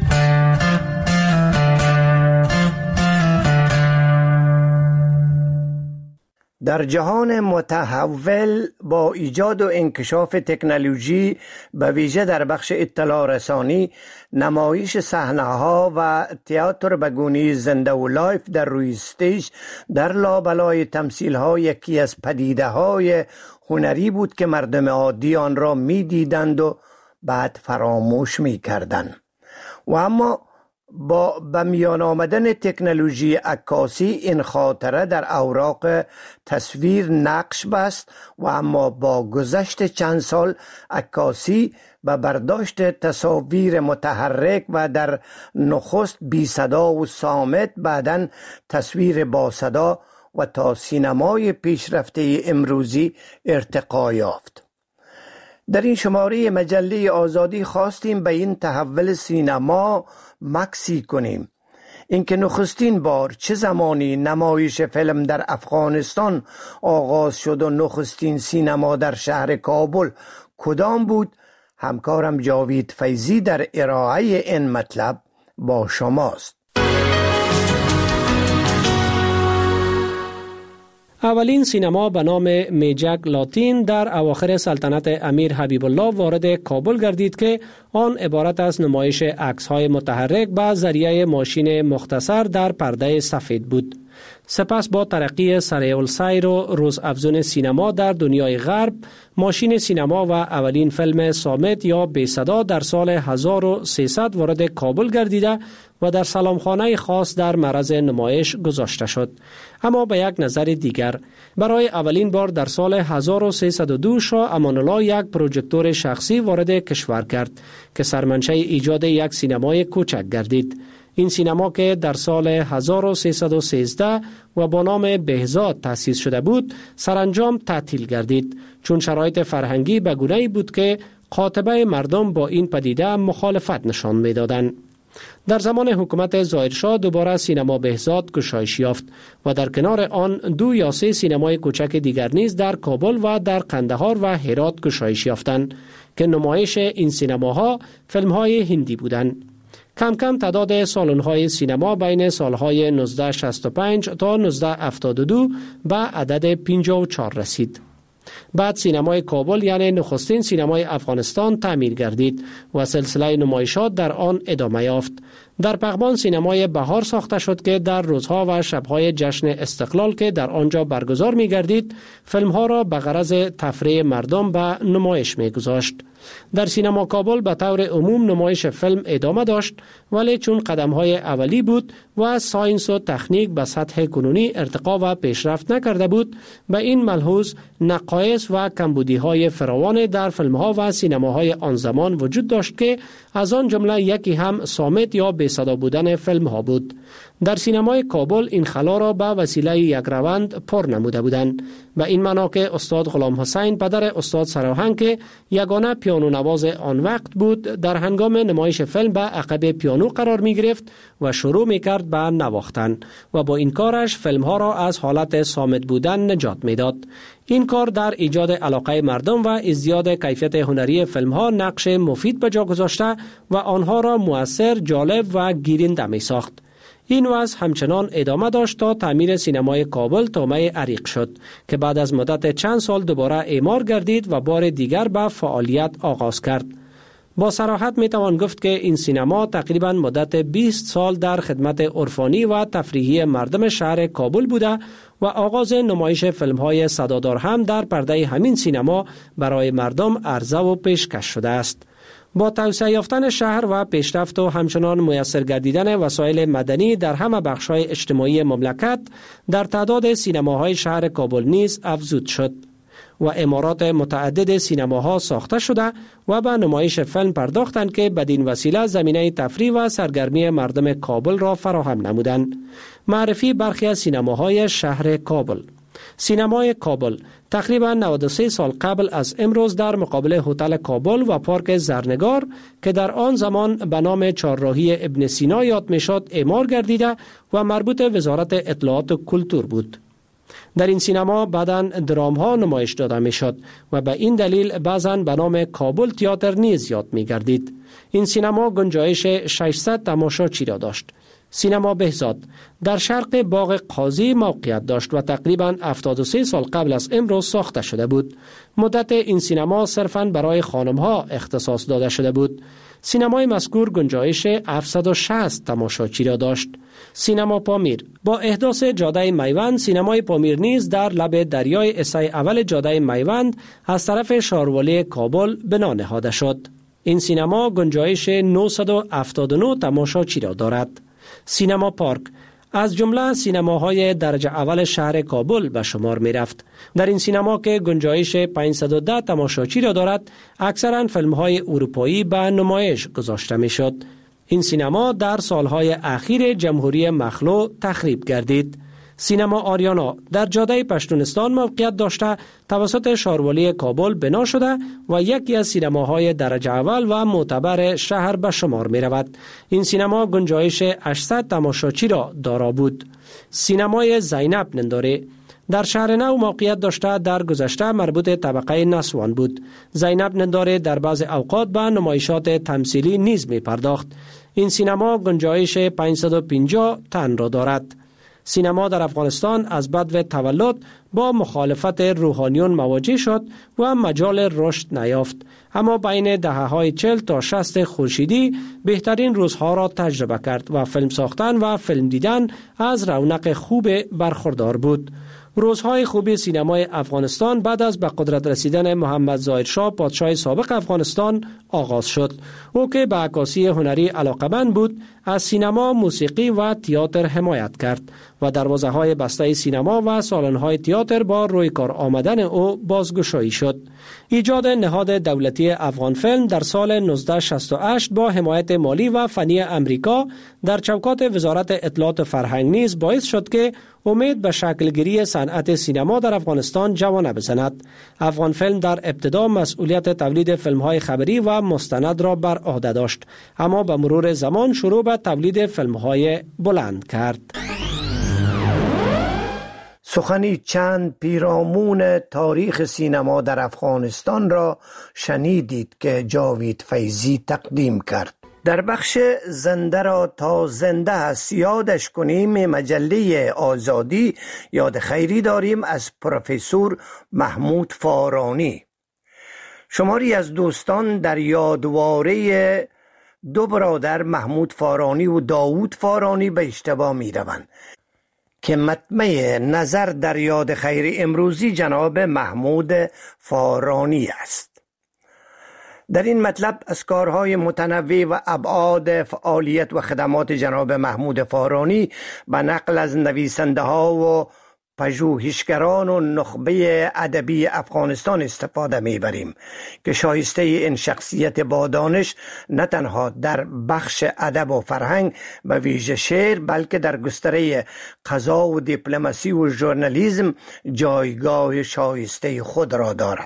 در جهان متحول با ایجاد و انکشاف تکنولوژی به ویژه در بخش اطلاع رسانی، نمایش صحنه‌ها و تئاتر به گونه زنده و لایف در روی استیج در لابلای تمثیل‌ها یکی از پدیده‌های هنری بود که مردم عادی آن را می‌دیدند و بعد فراموش می کردن. و اما با به میان آمدن تکنولوژی عکاسی این خاطره در اوراق تصویر نقش بست و اما با گذشت چند سال عکاسی و برداشت تصاویر متحرک و در نخست بی صدا و صامت، بعداً تصویر با صدا و تا سینمای پیشرفته امروزی ارتقا یافت. در این شماره مجله آزادی خواستیم به این تحول سینما مکسی کنیم. اینکه نخستین بار چه زمانی نمایش فیلم در افغانستان آغاز شد و نخستین سینما در شهر کابل کدام بود، همکارم جاوید فیضی در ارائه این مطلب با شماست. اولین سینما به نام میجک لاتین در اواخر سلطنت امیر حبیب الله وارد کابل گردید که آن عبارت از نمایش عکس‌های متحرک به ذریعه ماشین مختصر در پرده سفید بود. سپس با ترقی سریع السیر و روزافزون سینما در دنیای غرب، ماشین سینما و اولین فیلم صامت یا بی صدا در سال 1300 وارد کابل گردیده و در سلامخانه خاص در معرض نمایش گذاشته شد. اما به یک نظر دیگر، برای اولین بار در سال 1302 شاه امان الله یک پروژکتور شخصی وارد کشور کرد که سرمنشأ ایجاد یک سینمای کوچک گردید. این سینما که در سال 1313 و با نام بهزاد تأسیس شده بود، سرانجام تعطیل گردید، چون شرایط فرهنگی به گونه‌ای بود که قاطبه مردم با این پدیده مخالفت نشان می‌دادند. در زمان حکومت ظاهرشاه دوباره سینما بهزاد گشایش یافت و در کنار آن 2 یا 3 سینمای کوچک دیگر نیز در کابل و در قندهار و هرات گشایش یافتند که نمایش این سینماها فیلم‌های هندی بودند. کم کم تعداد سالن‌های سینما بین سالهای 1965 تا 1972 به عدد 54 رسید. بعد سینمای کابل یعنی نخستین سینمای افغانستان تعمیر گردید و سلسله نمایشات در آن ادامه یافت. در پغمان سینمای بهار ساخته شد که در روزها و شبهای جشن استقلال که در آنجا برگزار می گردید، فیلمها را به غرض تفریح مردم به نمایش می گذاشت. در سینما کابل به طور عموم نمایش فیلم ادامه داشت، ولی چون قدم‌های اولی بود و ساینس و تکنیک به سطح کنونی ارتقا و پیشرفت نکرده بود، به این ملحوظ نقایص و کمبودی‌های فراوان در فیلم‌ها و سینماهای آن زمان وجود داشت که از آن جمله یکی هم صامت یا بی صدا بودن فیلم‌ها بود. در سینمای کابل این خلا را به وسیله یک روند پر نموده بودند. به این معنا که استاد غلام حسین پدر استاد سراهنگ که یگانه پیانو نواز آن وقت بود، در هنگام نمایش فیلم به عقب پیانو قرار می گرفت و شروع می کرد به نواختن و با این کارش فیلم‌ها را از حالت صامت بودن نجات می داد. این کار در ایجاد علاقه مردم و ازدیاد کیفیت هنری فیلم‌ها نقش مفید به جا گذاشته و آنها را مؤثر، جالب و گیرنده می ساخت. این وضع همچنان ادامه داشت تا تعمیر سینمای کابل طامع عریق شد که بعد از مدت چند سال دوباره اعمار گردید و بار دیگر به فعالیت آغاز کرد. با صراحت می توان گفت که این سینما تقریبا مدت 20 سال در خدمت عرفانی و تفریحی مردم شهر کابل بوده و آغاز نمایش فیلم‌های صدادار هم در پرده همین سینما برای مردم عرضه و پیشکش شده است. با توسعه یافتن شهر و پیشرفت و همچنان میسر گردیدن وسایل مدنی در همه بخش‌های اجتماعی مملکت، در تعداد سینماهای شهر کابل نیز افزود شد و عمارات متعدد سینماها ساخته شده و به نمایش فیلم پرداختند که بدین وسیله زمینه تفریح و سرگرمی مردم کابل را فراهم نمودند. معرفی برخی از سینماهای شهر کابل. سینمای کابل تقریبا 93 سال قبل از امروز در مقابل هتل کابل و پارک زرنگار که در آن زمان به نام چهارراهی ابن سینا یاد میشد اعمار گردیده و مربوط وزارت اطلاعات و کلتور بود. در این سینما بعداً درام ها نمایش داده میشد و به این دلیل بعضاً به نام کابل تئاتر نیز یاد می گردید. این سینما گنجایش 600 تماشاچی را داشت. سینما بهزاد در شرق باغ قاضی موقعیت داشت و تقریباً 73 سال قبل از امروز ساخته شده بود. مدت این سینما صرفاً برای خانم‌ها اختصاص داده شده بود. سینمای مذکور گنجایش 760 تماشاچی را داشت. سینما پامیر با احداث جاده میوند، سینمای پامیر نیز در لب دریای اسای اول جاده میوند از طرف شاروالی کابل بنا نهاده شد. این سینما گنجایش 979 تماشاچی را دارد. سینما پارک از جمله سینماهای درجه اول شهر کابل به شمار می رفت. در این سینما که گنجایش 510 تماشاچی را دارد، اکثرا فیلم‌های اروپایی به نمایش گذاشته می شد. این سینما در سالهای اخیر جمهوری مخلوع تخریب گردید. سینما آریانا در جاده پشتونستان موقعیت داشته توسط شاروالی کابل بنا شده و یکی از سینماهای درجه اول و معتبر شهر به شمار می رود. این سینما گنجایش 800 تماشاچی را دارا بود. سینمای زینب ننداره در شهر نو موقعیت داشته در گذشته مربوط طبقه نسوان بود. زینب ننداره در بعض اوقات به نمایشات تمثیلی نیز می پرداخت. این سینما گنجایش 550 تن را دارد. سینما در افغانستان از بدو تولد با مخالفت روحانیون مواجه شد و مجال رشد نیافت، اما بین دهه‌های 40 تا 60 خورشیدی بهترین روزها را تجربه کرد و فیلم ساختن و فیلم دیدن از رونق خوب برخوردار بود. روزهای خوبی سینمای افغانستان بعد از به قدرت رسیدن محمد ظاهر شاه پادشاه سابق افغانستان آغاز شد. او که به عکاسی هنری علاقه‌مند بود، از سینما، موسیقی و تئاتر حمایت کرد و دروازه‌های بسته سینما و سالن‌های تئاتر با روی کار آمدن او بازگشایی شد. ایجاد نهاد دولتی افغان فیلم در سال 1968 با حمایت مالی و فنی امریکا در چوکات وزارت اطلاعات و فرهنگ نیز باعث شد که امید به شکلگیری صنعت سینما در افغانستان جوانه بزند. افغان فیلم در ابتدا مسئولیت تولید فیلم‌های خبری و مستند را بر عهده داشت، اما به مرور زمان شروع به تولید فیلم‌های بلند کرد. سخنی چند پیرامون تاریخ سینما در افغانستان را شنیدید که جاوید فیضی تقدیم کرد. در بخش زنده را تا زنده است یادش کنیم مجله آزادی یاد خیری داریم از پروفسور محمود فارانی. شماری از دوستان در یادواره دو برادر محمود فارانی و داوود فارانی به اشتباه می روند که مطمع نظر در یاد خیر امروزی جناب محمود فارانی است. در این مطلب از کارهای متنوع و ابعاد فعالیت و خدمات جناب محمود فارانی به نقل از نویسنده ها و پژوهشگران و نخبه ادبی افغانستان استفاده میبریم که شایسته این شخصیت با دانش نه تنها در بخش ادب و فرهنگ به ویژه شعر، بلکه در گستره قضا و دیپلماسی و ژورنالیسم جایگاه شایسته خود را دارد.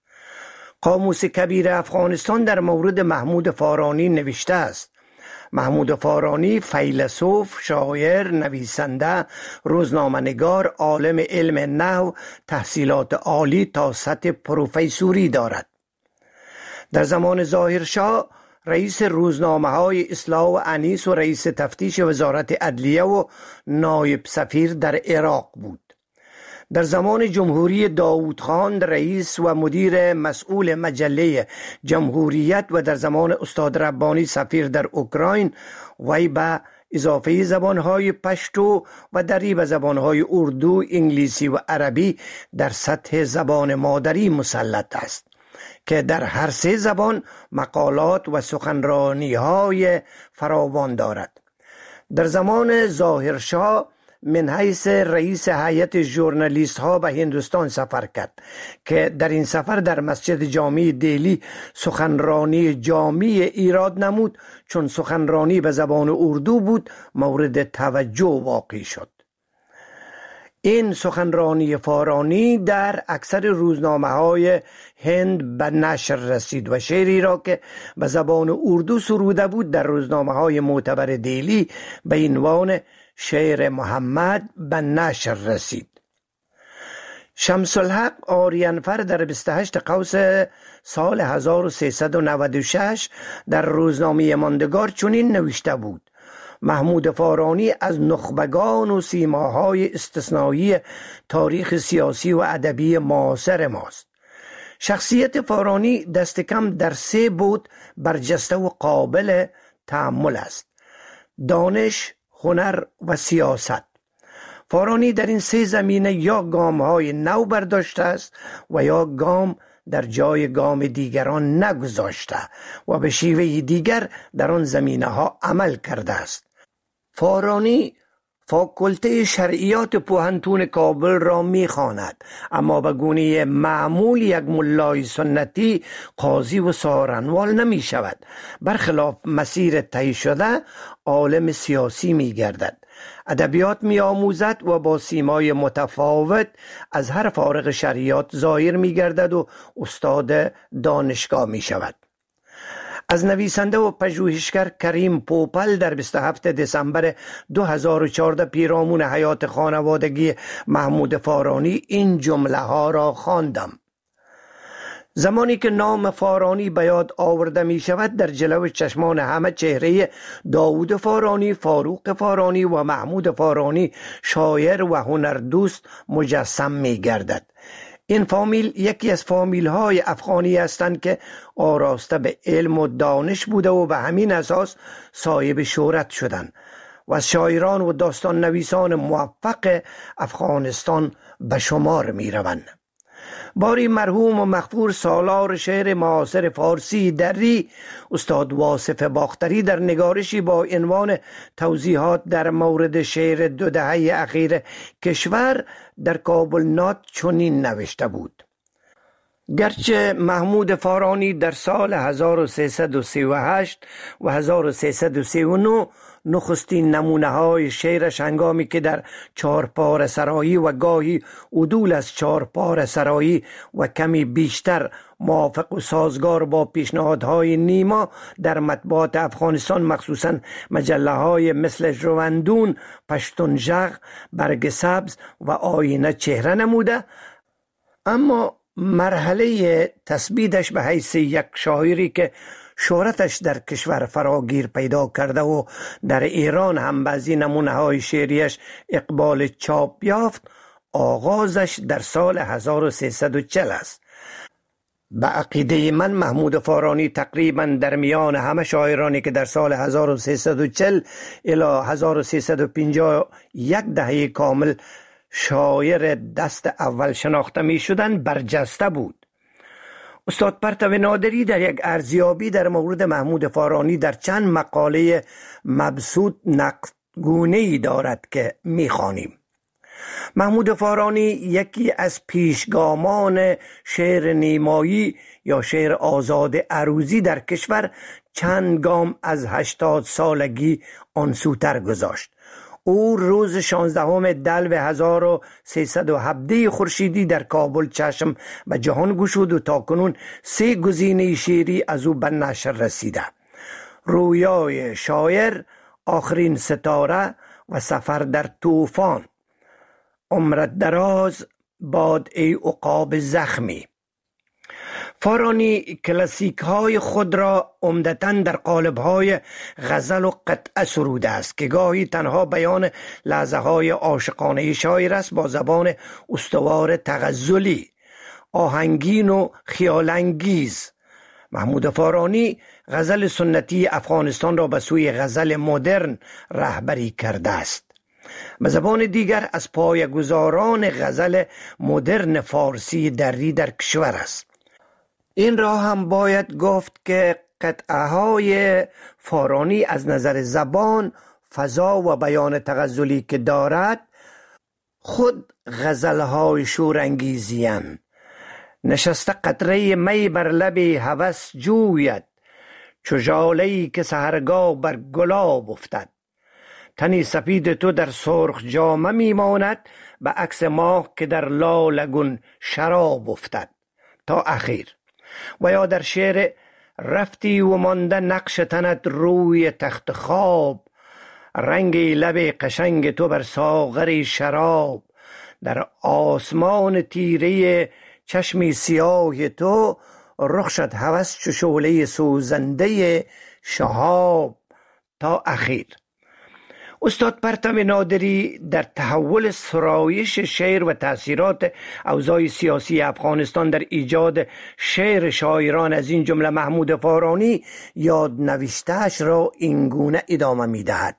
قاموس کبیر افغانستان در مورد محمود فارانی نوشته است: محمود فارانی فیلسوف، شاعر، نویسنده، روزنامه‌نگار، عالم علم نحو، تحصیلات عالی تا سطح پروفسوری دارد. در زمان ظاهرشاه رئیس روزنامه‌های اصلاح و انیس و رئیس تفتیش وزارت عدلیه و نایب سفیر در عراق بود. در زمان جمهوری داوود خان رئیس و مدیر مسئول مجله جمهوریت و در زمان استاد ربانی سفیر در اوکراین، وی به اضافه زبانهای پشتو و دری به زبانهای اردو، انگلیسی و عربی در سطح زبان مادری مسلط است که در هر سه زبان مقالات و سخنرانی‌های فراوان دارد. در زمان ظاهرشاه من حیث رئیس هیئت ژورنالیست ها به هندوستان سفر کرد که در این سفر در مسجد جامع دهلی سخنرانی جامع ایراد نمود، چون سخنرانی به زبان اردو بود مورد توجه واقع شد. این سخنرانی فارانی در اکثر روزنامه های هند به نشر رسید و شعری را که به زبان اردو سروده بود در روزنامه های معتبر دهلی به عنوان شعر محمد به نشر رسید. شمس الحق آریانفر در 28 قوس سال 1396 در روزنامه ماندگار چنین نوشته بود: محمود فارانی از نخبگان و سیماهای استثنایی تاریخ سیاسی و ادبی معاصر ماست. شخصیت فارانی دست کم در 3 بود برجسته و قابل تأمل است: دانش، هنر و سیاست. فارانی در این 3 زمینه یا گام‌های نو برداشته است و یا گام در جای گام دیگران نگذاشته و به شیوه دیگر در آن زمینه ها عمل کرده است. فارانی فاکولته شرعیات پوهنتون کابل را می‌خواند، اما به گونه معمول یک ملای سنتی قاضی و سارنوال نمی شود. برخلاف مسیر طی شده عالم سیاسی می گردد، ادبیات می آموزد و با سیمای متفاوت از هر فارغ شرعیات ظاهر می گردد و استاد دانشگاه می شود. از نویسنده و پژوهشگر کریم پوپل در 27 دسامبر 2014 پیرامون حیات خانوادگی محمود فارانی این جمله ها را خواندم: زمانی که نام فارانی به یاد آورده می شود در جلو چشمان همه چهره داوود فارانی، فاروق فارانی و محمود فارانی شاعر و هنردوست مجسم می گردد. این فامیل یکی از فامیل های افغانی هستند که آراسته به علم و دانش بوده و به همین اساس صاحب شهرت شدند و از شاعران و داستان نویسان موفق افغانستان به شمار می روند. باری مرحوم و مغفور سالار شعر معاصر فارسی دری استاد واصف باختری در نگارشی با عنوان توضیحات در مورد شعر 2 دهه اخیر کشور در کابل نات چنین نوشته بود: گرچه محمود فارانی در سال 1338 و 1339 نخستین نمونه های شعرش هنگامی که در چهارپاره سرایی و گاهی عدول از چهارپاره سرایی و کمی بیشتر موافق و سازگار با پیشنهادهای نیما در مطبوعات افغانستان مخصوصا مجله های مثل ژوندون، پشتونژغ، برگ سبز و آینه چهره نموده، اما مرحله تثبیتش به حیث یک شاعری که شهرتش در کشور فراگیر پیدا کرده و در ایران هم بعضی نمونه های شعریش اقبال چاپ یافت، آغازش در سال 1340 است. به عقیده من محمود فارانی تقریبا در میان همه شاعرانی که در سال 1340 الی 1350 یک دهه کامل شاعر دست اول شناخته می شدند برجسته بود. استاد پرتو نادری در یک ارزیابی در مورد محمود فارانی در چند مقاله مبسوط نقدگونه‌ای دارد که می‌خوانیم: محمود فارانی یکی از پیشگامان شعر نیمایی یا شعر آزاد عروضی در کشور چند گام از 80 سالگی آن سوتر گذاشت. او روز 16 دلو 1317 خورشیدی در کابل چشم به جهان گشود و تاکنون 3 گزینه شعری از او به نشر رسیده: رویای شاعر، آخرین ستاره و سفر در طوفان. عمرت دراز باد ای عقاب زخمی. فارانی کلاسیک های خود را عمدتاً در قالب های غزل و قطعه سروده است که گاهی تنها بیان لحظه های عاشقانه شاعر است با زبان استوار تغزلی، آهنگین و خیالانگیز. محمود فارانی غزل سنتی افغانستان را به سوی غزل مدرن رهبری کرده است. به زبان دیگر از پایه‌گذاران غزل مدرن فارسی دری در کشور است. این را هم باید گفت که قطعه های فارانی از نظر زبان، فضا و بیان تغزلی که دارد خود غزل های شورانگیزی‌اند. نشسته قطره می بر لب هوس جوید، چو ژاله‌ای که سحرگاه بر گلاب افتد. تنی سپید تو در سرخ جامه میماند، به عکس ماه که در لالگون شراب افتد. تا اخیر. و یا در شعر رفتی و مانده نقش تنت روی تخت خواب، رنگ لب قشنگ تو بر ساغر شراب، در آسمان تیره چشمی سیاه تو، رخ شد هوس چو شعله سوزنده شهاب. تا اخیر. استاد پرتو نادری در تحول سرایش شعر و تأثیرات اوضاع سیاسی افغانستان در ایجاد شعر شاعران از این جمله محمود فارانی یاد نوشته‌اش را اینگونه ادامه می‌دهد: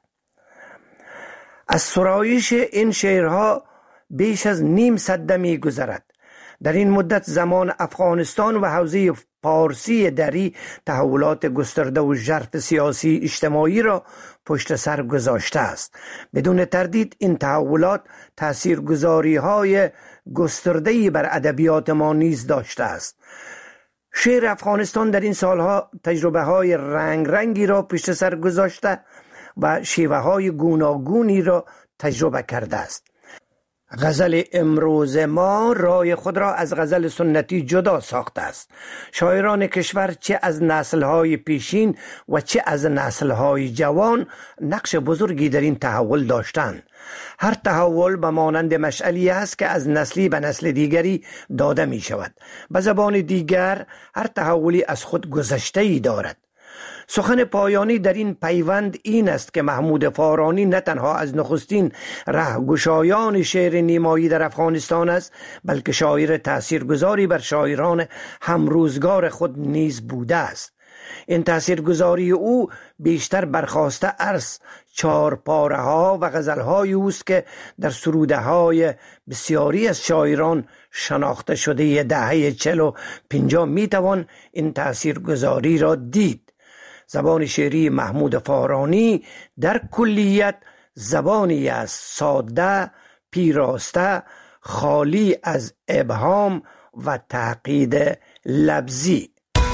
از سرایش این شعرها بیش از نیم سده می‌گذرد. در این مدت زمان افغانستان و حوزه پارسی دری تحولات گسترده و ژرف سیاسی اجتماعی را پشت سر گذاشته است. بدون تردید این تحولات تاثیرگذاری‌های گسترده‌ای بر ادبیات ما نیز داشته است. شعر افغانستان در این سالها تجربه‌های رنگی را پشت سر گذاشته و شیوه‌های گوناگونی را تجربه کرده است. غزل امروز ما رای خود را از غزل سنتی جدا ساخته است. شاعران کشور چه از نسل‌های پیشین و چه از نسل‌های جوان نقش بزرگی در این تحول داشتند. هر تحول به مانند مشعلی است که از نسلی به نسل دیگری داده می شود. به زبان دیگر هر تحولی از خود گذشته‌ای دارد. سخن پایانی در این پیوند این است که محمود فارانی نه تنها از نخستین رهگشایان شعر نیمایی در افغانستان است، بلکه شاعر تاثیرگذاری بر شاعران همروزگار خود نیز بوده است. این تاثیرگذاری او بیشتر برخاسته از چارپاره ها و غزل های اوست که در سروده های بسیاری از شاعران شناخته شده دهه 40 و 50 می توان این تاثیرگذاری را دید. زبان شعری محمود فارانی در کلیت زبانی است ساده، پیراسته، خالی از ابهام و تعقید لفظی.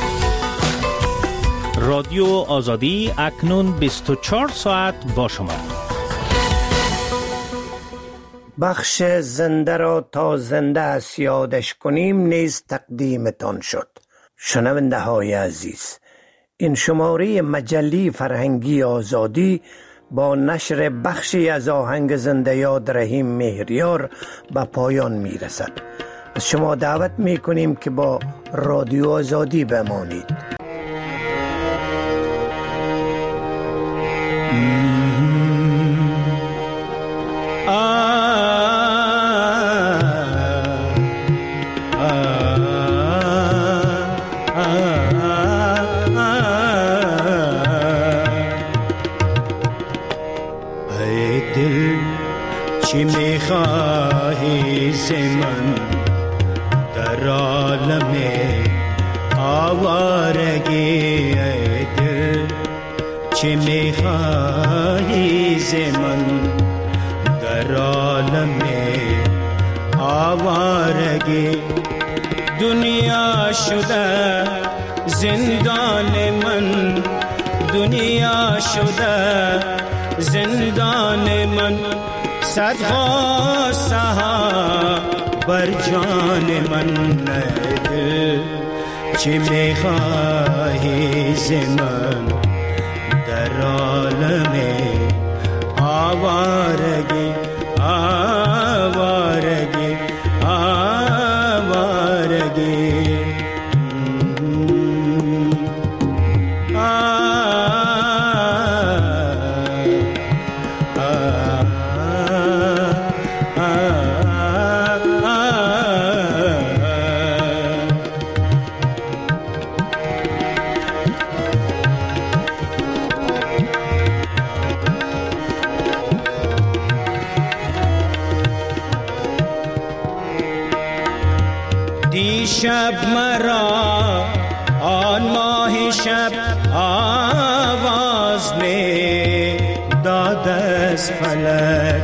رادیو آزادی اکنون 24 ساعت با شما. بخش زنده را تا زنده است یادش کنیم نیز تقدیمتان شد. شنونده های عزیز، این شماره مجله فرهنگی آزادی با نشر بخشی از آهنگ زنده یاد رحیم مهریار به پایان می رسد. از شما دعوت می کنیم که با رادیو آزادی بمانید. چی میخواهی ز من در عالم آوارگی؟ ای دل چی میخواهی ز من در عالم آوارگی؟ دنیا شده زندان من، دنیا شده زندان من، صدها سها بر جان من. دل چی میخواهی ز من در عالم آوارگی؟ آوارگی آوارگی شب مرا آن ماه شب آواز می داد از فلک،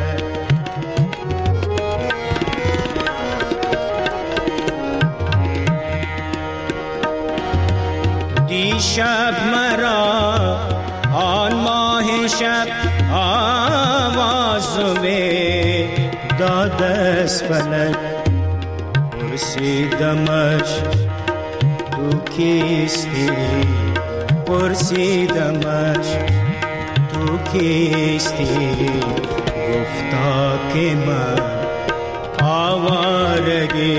دیشب مرا آن ماه شب آواز می داد از فلک. پرسیدمش تو کیستی، پرسیدمش تو کیستی، گفتا که من آوارگی.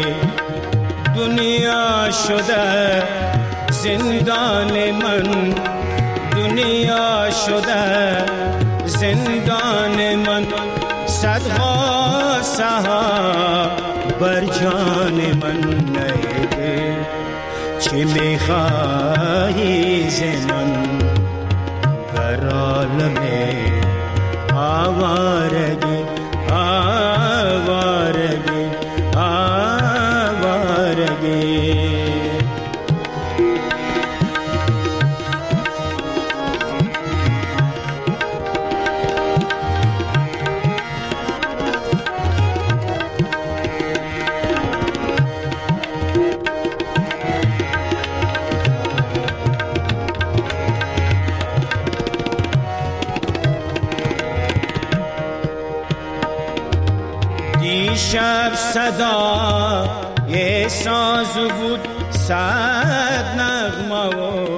دنیا شده زندان من، دنیا شده زندان من، صدها سها بر جان من. نیده چی میخواهی ز من در عالم آوارگی؟ آوارگی آوارگی شب صدا یه ساز بود صد نغمه و